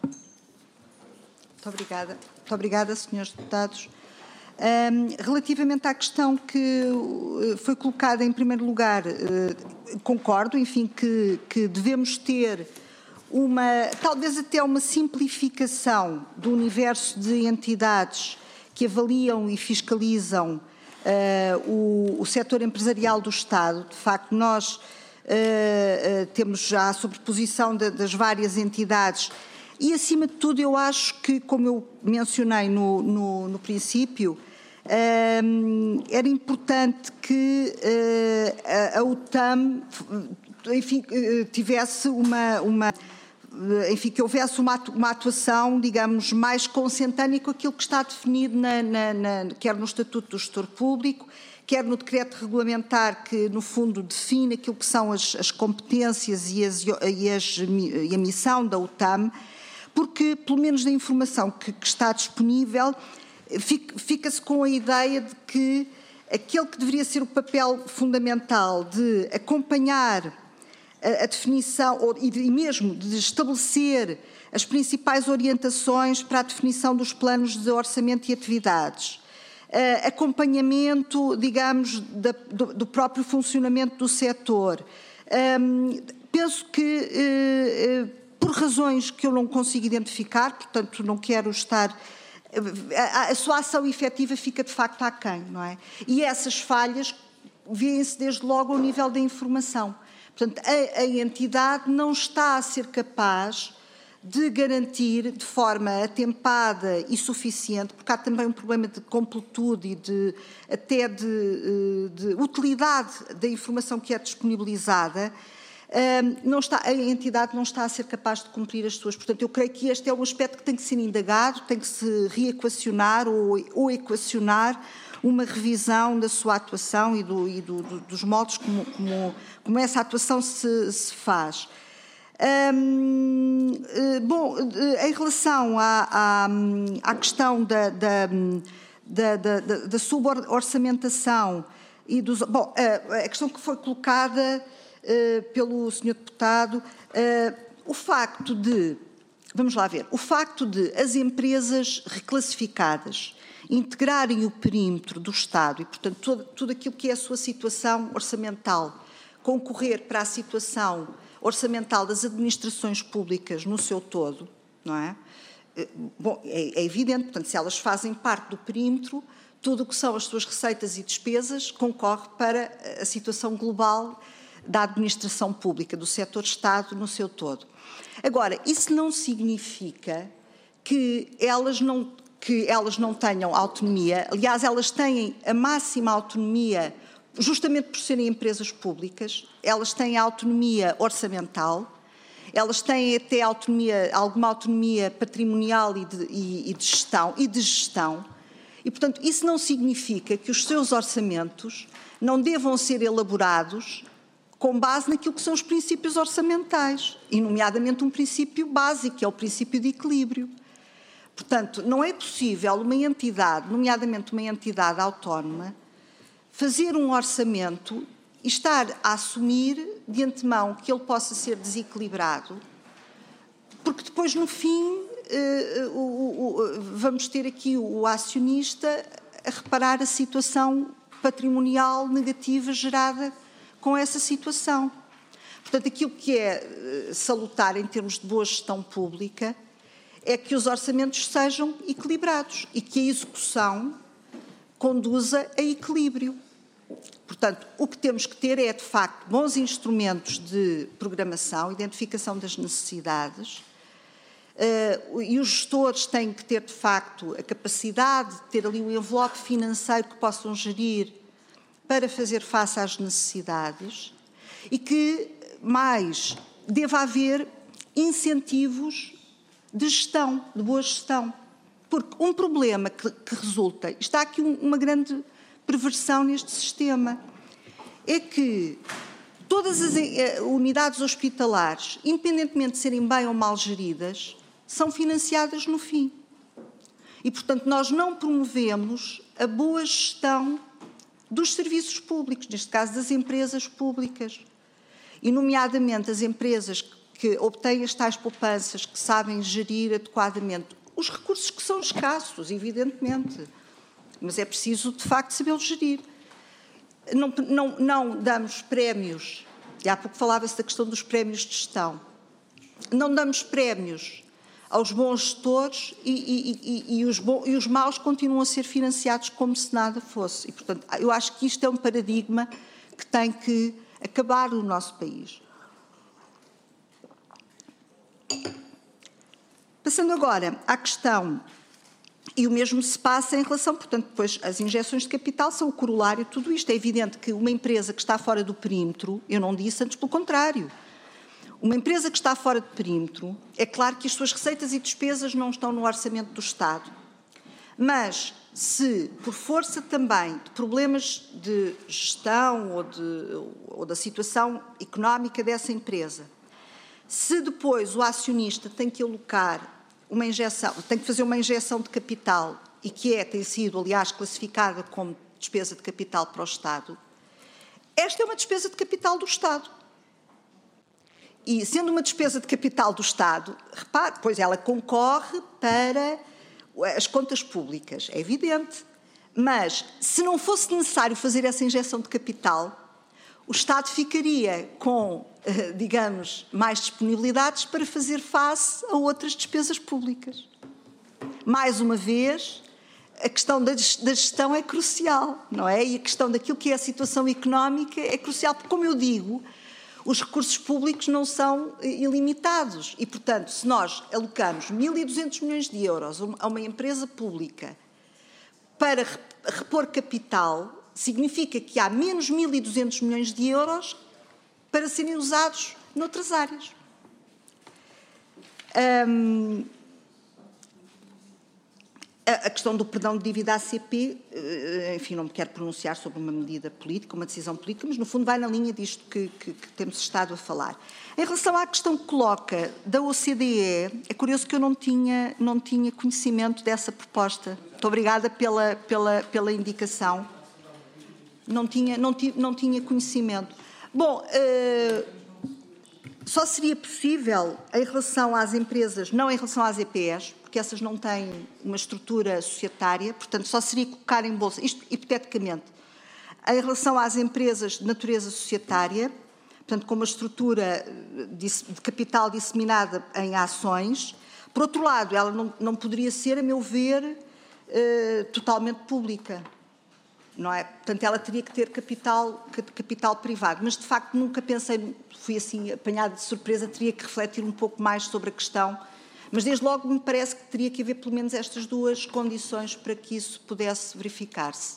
Muito obrigada. Muito obrigada, senhores Deputados. Um, relativamente à questão que foi colocada em primeiro lugar, uh, concordo, enfim, que, que devemos ter uma, talvez até uma simplificação do universo de entidades que avaliam e fiscalizam uh, o, o setor empresarial do Estado. De facto, nós uh, uh, temos já a sobreposição de, das várias entidades e, acima de tudo, eu acho que, como eu mencionei no, no, no princípio, uh, era importante que uh, a, a U T A M, enfim, tivesse uma... uma enfim, que houvesse uma atuação, digamos, mais consentânea com aquilo que está definido, na, na, na, quer no Estatuto do Gestor Público, quer no decreto regulamentar que, no fundo, define aquilo que são as, as competências e, as, e, as, e a missão da U T A M, porque, pelo menos da informação que, que está disponível, fica-se com a ideia de que aquele que deveria ser o papel fundamental de acompanhar a definição, e mesmo de estabelecer as principais orientações para a definição dos planos de orçamento e atividades, acompanhamento, digamos, do próprio funcionamento do setor. penso que, eh, por razões que eu não consigo identificar, portanto não quero estar... A, a sua ação efetiva fica de facto aquém, não é? E essas falhas vêem-se desde logo ao nível da informação. Portanto, a, a entidade não está a ser capaz de garantir de forma atempada e suficiente, porque há também um problema de completude e de, até de, de utilidade da informação que é disponibilizada, não está, a entidade não está a ser capaz de cumprir as suas. Portanto, eu creio que este é um aspecto que tem que ser indagado, tem que se reequacionar ou, ou equacionar uma revisão da sua atuação e, do, e do, do, dos modos como, como, como essa atuação se, se faz. Hum, bom, em relação à, à, à questão da, da, da, da, da suborçamentação e dos... Bom, a, a questão que foi colocada uh, pelo senhor Deputado, uh, o facto de... Vamos lá ver. O facto de as empresas reclassificadas integrarem o perímetro do Estado e, portanto, todo, tudo aquilo que é a sua situação orçamental, concorrer para a situação orçamental das administrações públicas no seu todo, não é? Bom, é, é evidente, portanto, se elas fazem parte do perímetro, tudo o que são as suas receitas e despesas concorre para a situação global da administração pública, do setor Estado no seu todo. Agora, isso não significa que elas não, que elas não tenham autonomia, aliás, elas têm a máxima autonomia justamente por serem empresas públicas, elas têm autonomia orçamental, elas têm até autonomia, alguma autonomia patrimonial e de, e, e de gestão, e de gestão, e, portanto, isso não significa que os seus orçamentos não devam ser elaborados com base naquilo que são os princípios orçamentais, e nomeadamente um princípio básico, que é o princípio de equilíbrio. Portanto, não é possível uma entidade, nomeadamente uma entidade autónoma, fazer um orçamento e estar a assumir de antemão que ele possa ser desequilibrado, porque depois, no fim, eh, o, o, vamos ter aqui o acionista a reparar a situação patrimonial negativa gerada com essa situação. Portanto, aquilo que é salutar em termos de boa gestão pública é que os orçamentos sejam equilibrados e que a execução conduza a equilíbrio. Portanto, o que temos que ter é, de facto, bons instrumentos de programação, identificação das necessidades, uh, e os gestores têm que ter, de facto, a capacidade de ter ali um envelope financeiro que possam gerir para fazer face às necessidades e que, mais, deva haver incentivos de gestão, de boa gestão. Porque um problema que, que resulta, está aqui um, uma grande perversão neste sistema, é que todas as unidades hospitalares, independentemente de serem bem ou mal geridas, são financiadas no fim. E, portanto, nós não promovemos a boa gestão dos serviços públicos, neste caso das empresas públicas, e nomeadamente as empresas que obtêm as tais poupanças, que sabem gerir adequadamente os recursos que são escassos, evidentemente, mas é preciso, de facto, sabê-los gerir. Não, não, não damos prémios, e há pouco falava-se da questão dos prémios de gestão, não damos prémios aos bons gestores e, e, e, e, os, bons, e os maus continuam a ser financiados como se nada fosse. E, portanto, eu acho que isto é um paradigma que tem que acabar no nosso país. Passando agora à questão, e o mesmo se passa em relação, portanto, depois as injeções de capital são o corolário de tudo isto. É evidente que uma empresa que está fora do perímetro, eu não disse antes pelo contrário, uma empresa que está fora do perímetro, é claro que as suas receitas e despesas não estão no orçamento do Estado, mas se, por força também de problemas de gestão ou, de, ou da situação económica dessa empresa, se depois o acionista tem que alocar uma injeção, tem que fazer uma injeção de capital e que é, tem sido, aliás, classificada como despesa de capital para o Estado, esta é uma despesa de capital do Estado. E, sendo uma despesa de capital do Estado, repare, pois ela concorre para as contas públicas, é evidente, mas se não fosse necessário fazer essa injeção de capital, o Estado ficaria com, digamos, mais disponibilidades para fazer face a outras despesas públicas. Mais uma vez, a questão da gestão é crucial, não é? E a questão daquilo que é a situação económica é crucial, porque, como eu digo, os recursos públicos não são ilimitados e, portanto, se nós alocamos mil e duzentos milhões de euros a uma empresa pública para repor capital, significa que há menos mil e duzentos milhões de euros para serem usados noutras áreas. Hum, a questão do perdão de dívida à C P, enfim, não me quero pronunciar sobre uma medida política, uma decisão política, mas no fundo vai na linha disto que, que, que temos estado a falar. Em relação à questão que coloca da O C D E, é curioso que eu não tinha, não tinha conhecimento dessa proposta. Muito obrigada pela, pela, pela indicação. Não tinha, não, não tinha conhecimento. Bom, uh, só seria possível em relação às empresas, não em relação às E P Es, porque essas não têm uma estrutura societária, portanto, só seria colocar em bolsa, isto hipoteticamente, em relação às empresas de natureza societária, portanto, com uma estrutura de capital disseminada em ações. Por outro lado, ela não, não poderia ser, a meu ver, uh, totalmente pública. Não é? Portanto, ela teria que ter capital, capital privado. Mas, de facto, nunca pensei, fui assim apanhada de surpresa, teria que refletir um pouco mais sobre a questão. Mas, desde logo, me parece que teria que haver pelo menos estas duas condições para que isso pudesse verificar-se.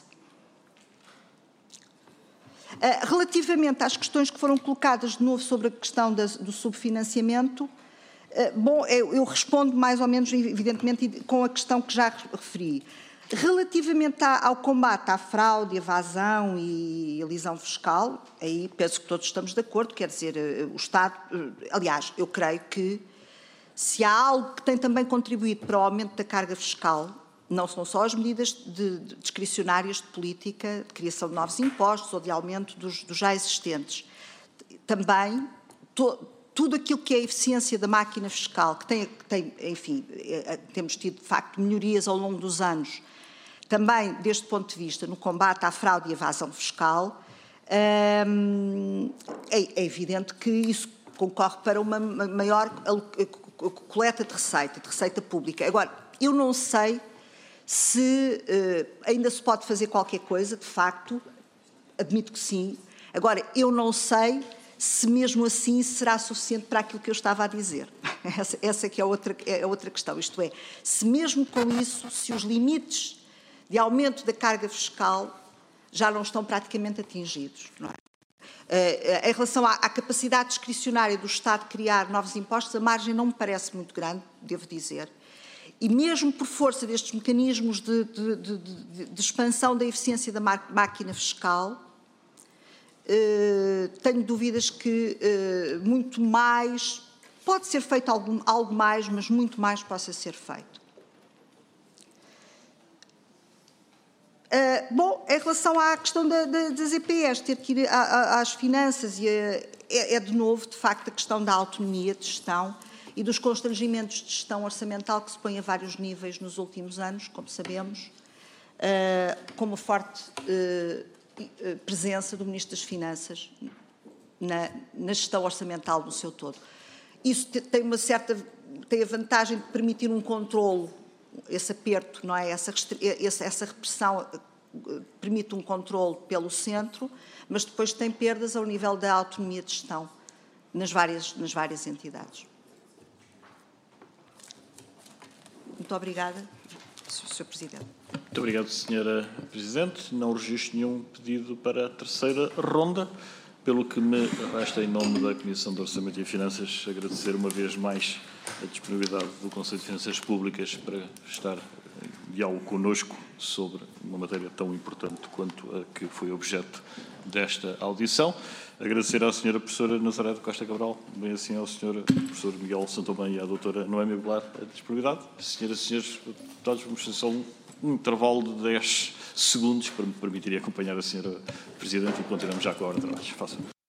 Relativamente às questões que foram colocadas de novo sobre a questão do subfinanciamento, bom, eu respondo mais ou menos, evidentemente, com a questão que já referi. Relativamente ao combate à fraude, evasão e elisão fiscal, aí penso que todos estamos de acordo, quer dizer, o Estado, aliás, eu creio que se há algo que tem também contribuído para o aumento da carga fiscal, não são só as medidas de, de, discricionárias de política, de criação de novos impostos ou de aumento dos, dos já existentes, também to, tudo aquilo que é a eficiência da máquina fiscal, que tem, que tem enfim, é, temos tido de facto melhorias ao longo dos anos, também, deste ponto de vista, no combate à fraude e evasão fiscal, hum, é, é evidente que isso concorre para uma maior coleta de receita, de receita pública. Agora, eu não sei se uh, ainda se pode fazer qualquer coisa, de facto, admito que sim. Agora, eu não sei se mesmo assim será suficiente para aquilo que eu estava a dizer. Essa, essa que é outra, é outra questão, isto é, se mesmo com isso, se os limites de aumento da carga fiscal já não estão praticamente atingidos, não é? Uh, em relação à, à capacidade discricionária do Estado de criar novos impostos, a margem não me parece muito grande, devo dizer. E mesmo por força destes mecanismos de, de, de, de, de expansão da eficiência da máquina fiscal, uh, tenho dúvidas que uh, muito mais, pode ser feito algum, algo mais, mas muito mais possa ser feito. Uh, bom, em relação à questão da, da, das E P Es, ter que ir a, a, às finanças, e a, é, é de novo, de facto, a questão da autonomia de gestão e dos constrangimentos de gestão orçamental que se põe a vários níveis nos últimos anos, como sabemos, uh, com uma forte uh, presença do Ministro das Finanças na, na gestão orçamental no seu todo. Isso tem uma certa, tem a vantagem de permitir um controlo. Esse aperto, não é? Essa, essa repressão permite um controle pelo centro, mas depois tem perdas ao nível da autonomia de gestão nas várias, nas várias entidades. Muito obrigada, senhor Presidente. Muito obrigado, senhora Presidente. Não registro nenhum pedido para a terceira ronda, pelo que me resta, em nome da Comissão de Orçamento e Finanças, agradecer uma vez mais a disponibilidade do Conselho de Finanças Públicas para estar em diálogo connosco sobre uma matéria tão importante quanto a que foi objeto desta audição. Agradecer à senhora professora Nazaré Costa Cabral, bem assim ao senhor professor Miguel Santomé e à doutora Noémia Goulart a disponibilidade. Senhoras e senhores deputados, vamos fazer só um, um intervalo de dez segundos para me permitir acompanhar a senhora Presidente e continuamos já com a hora de trabalho. Façam.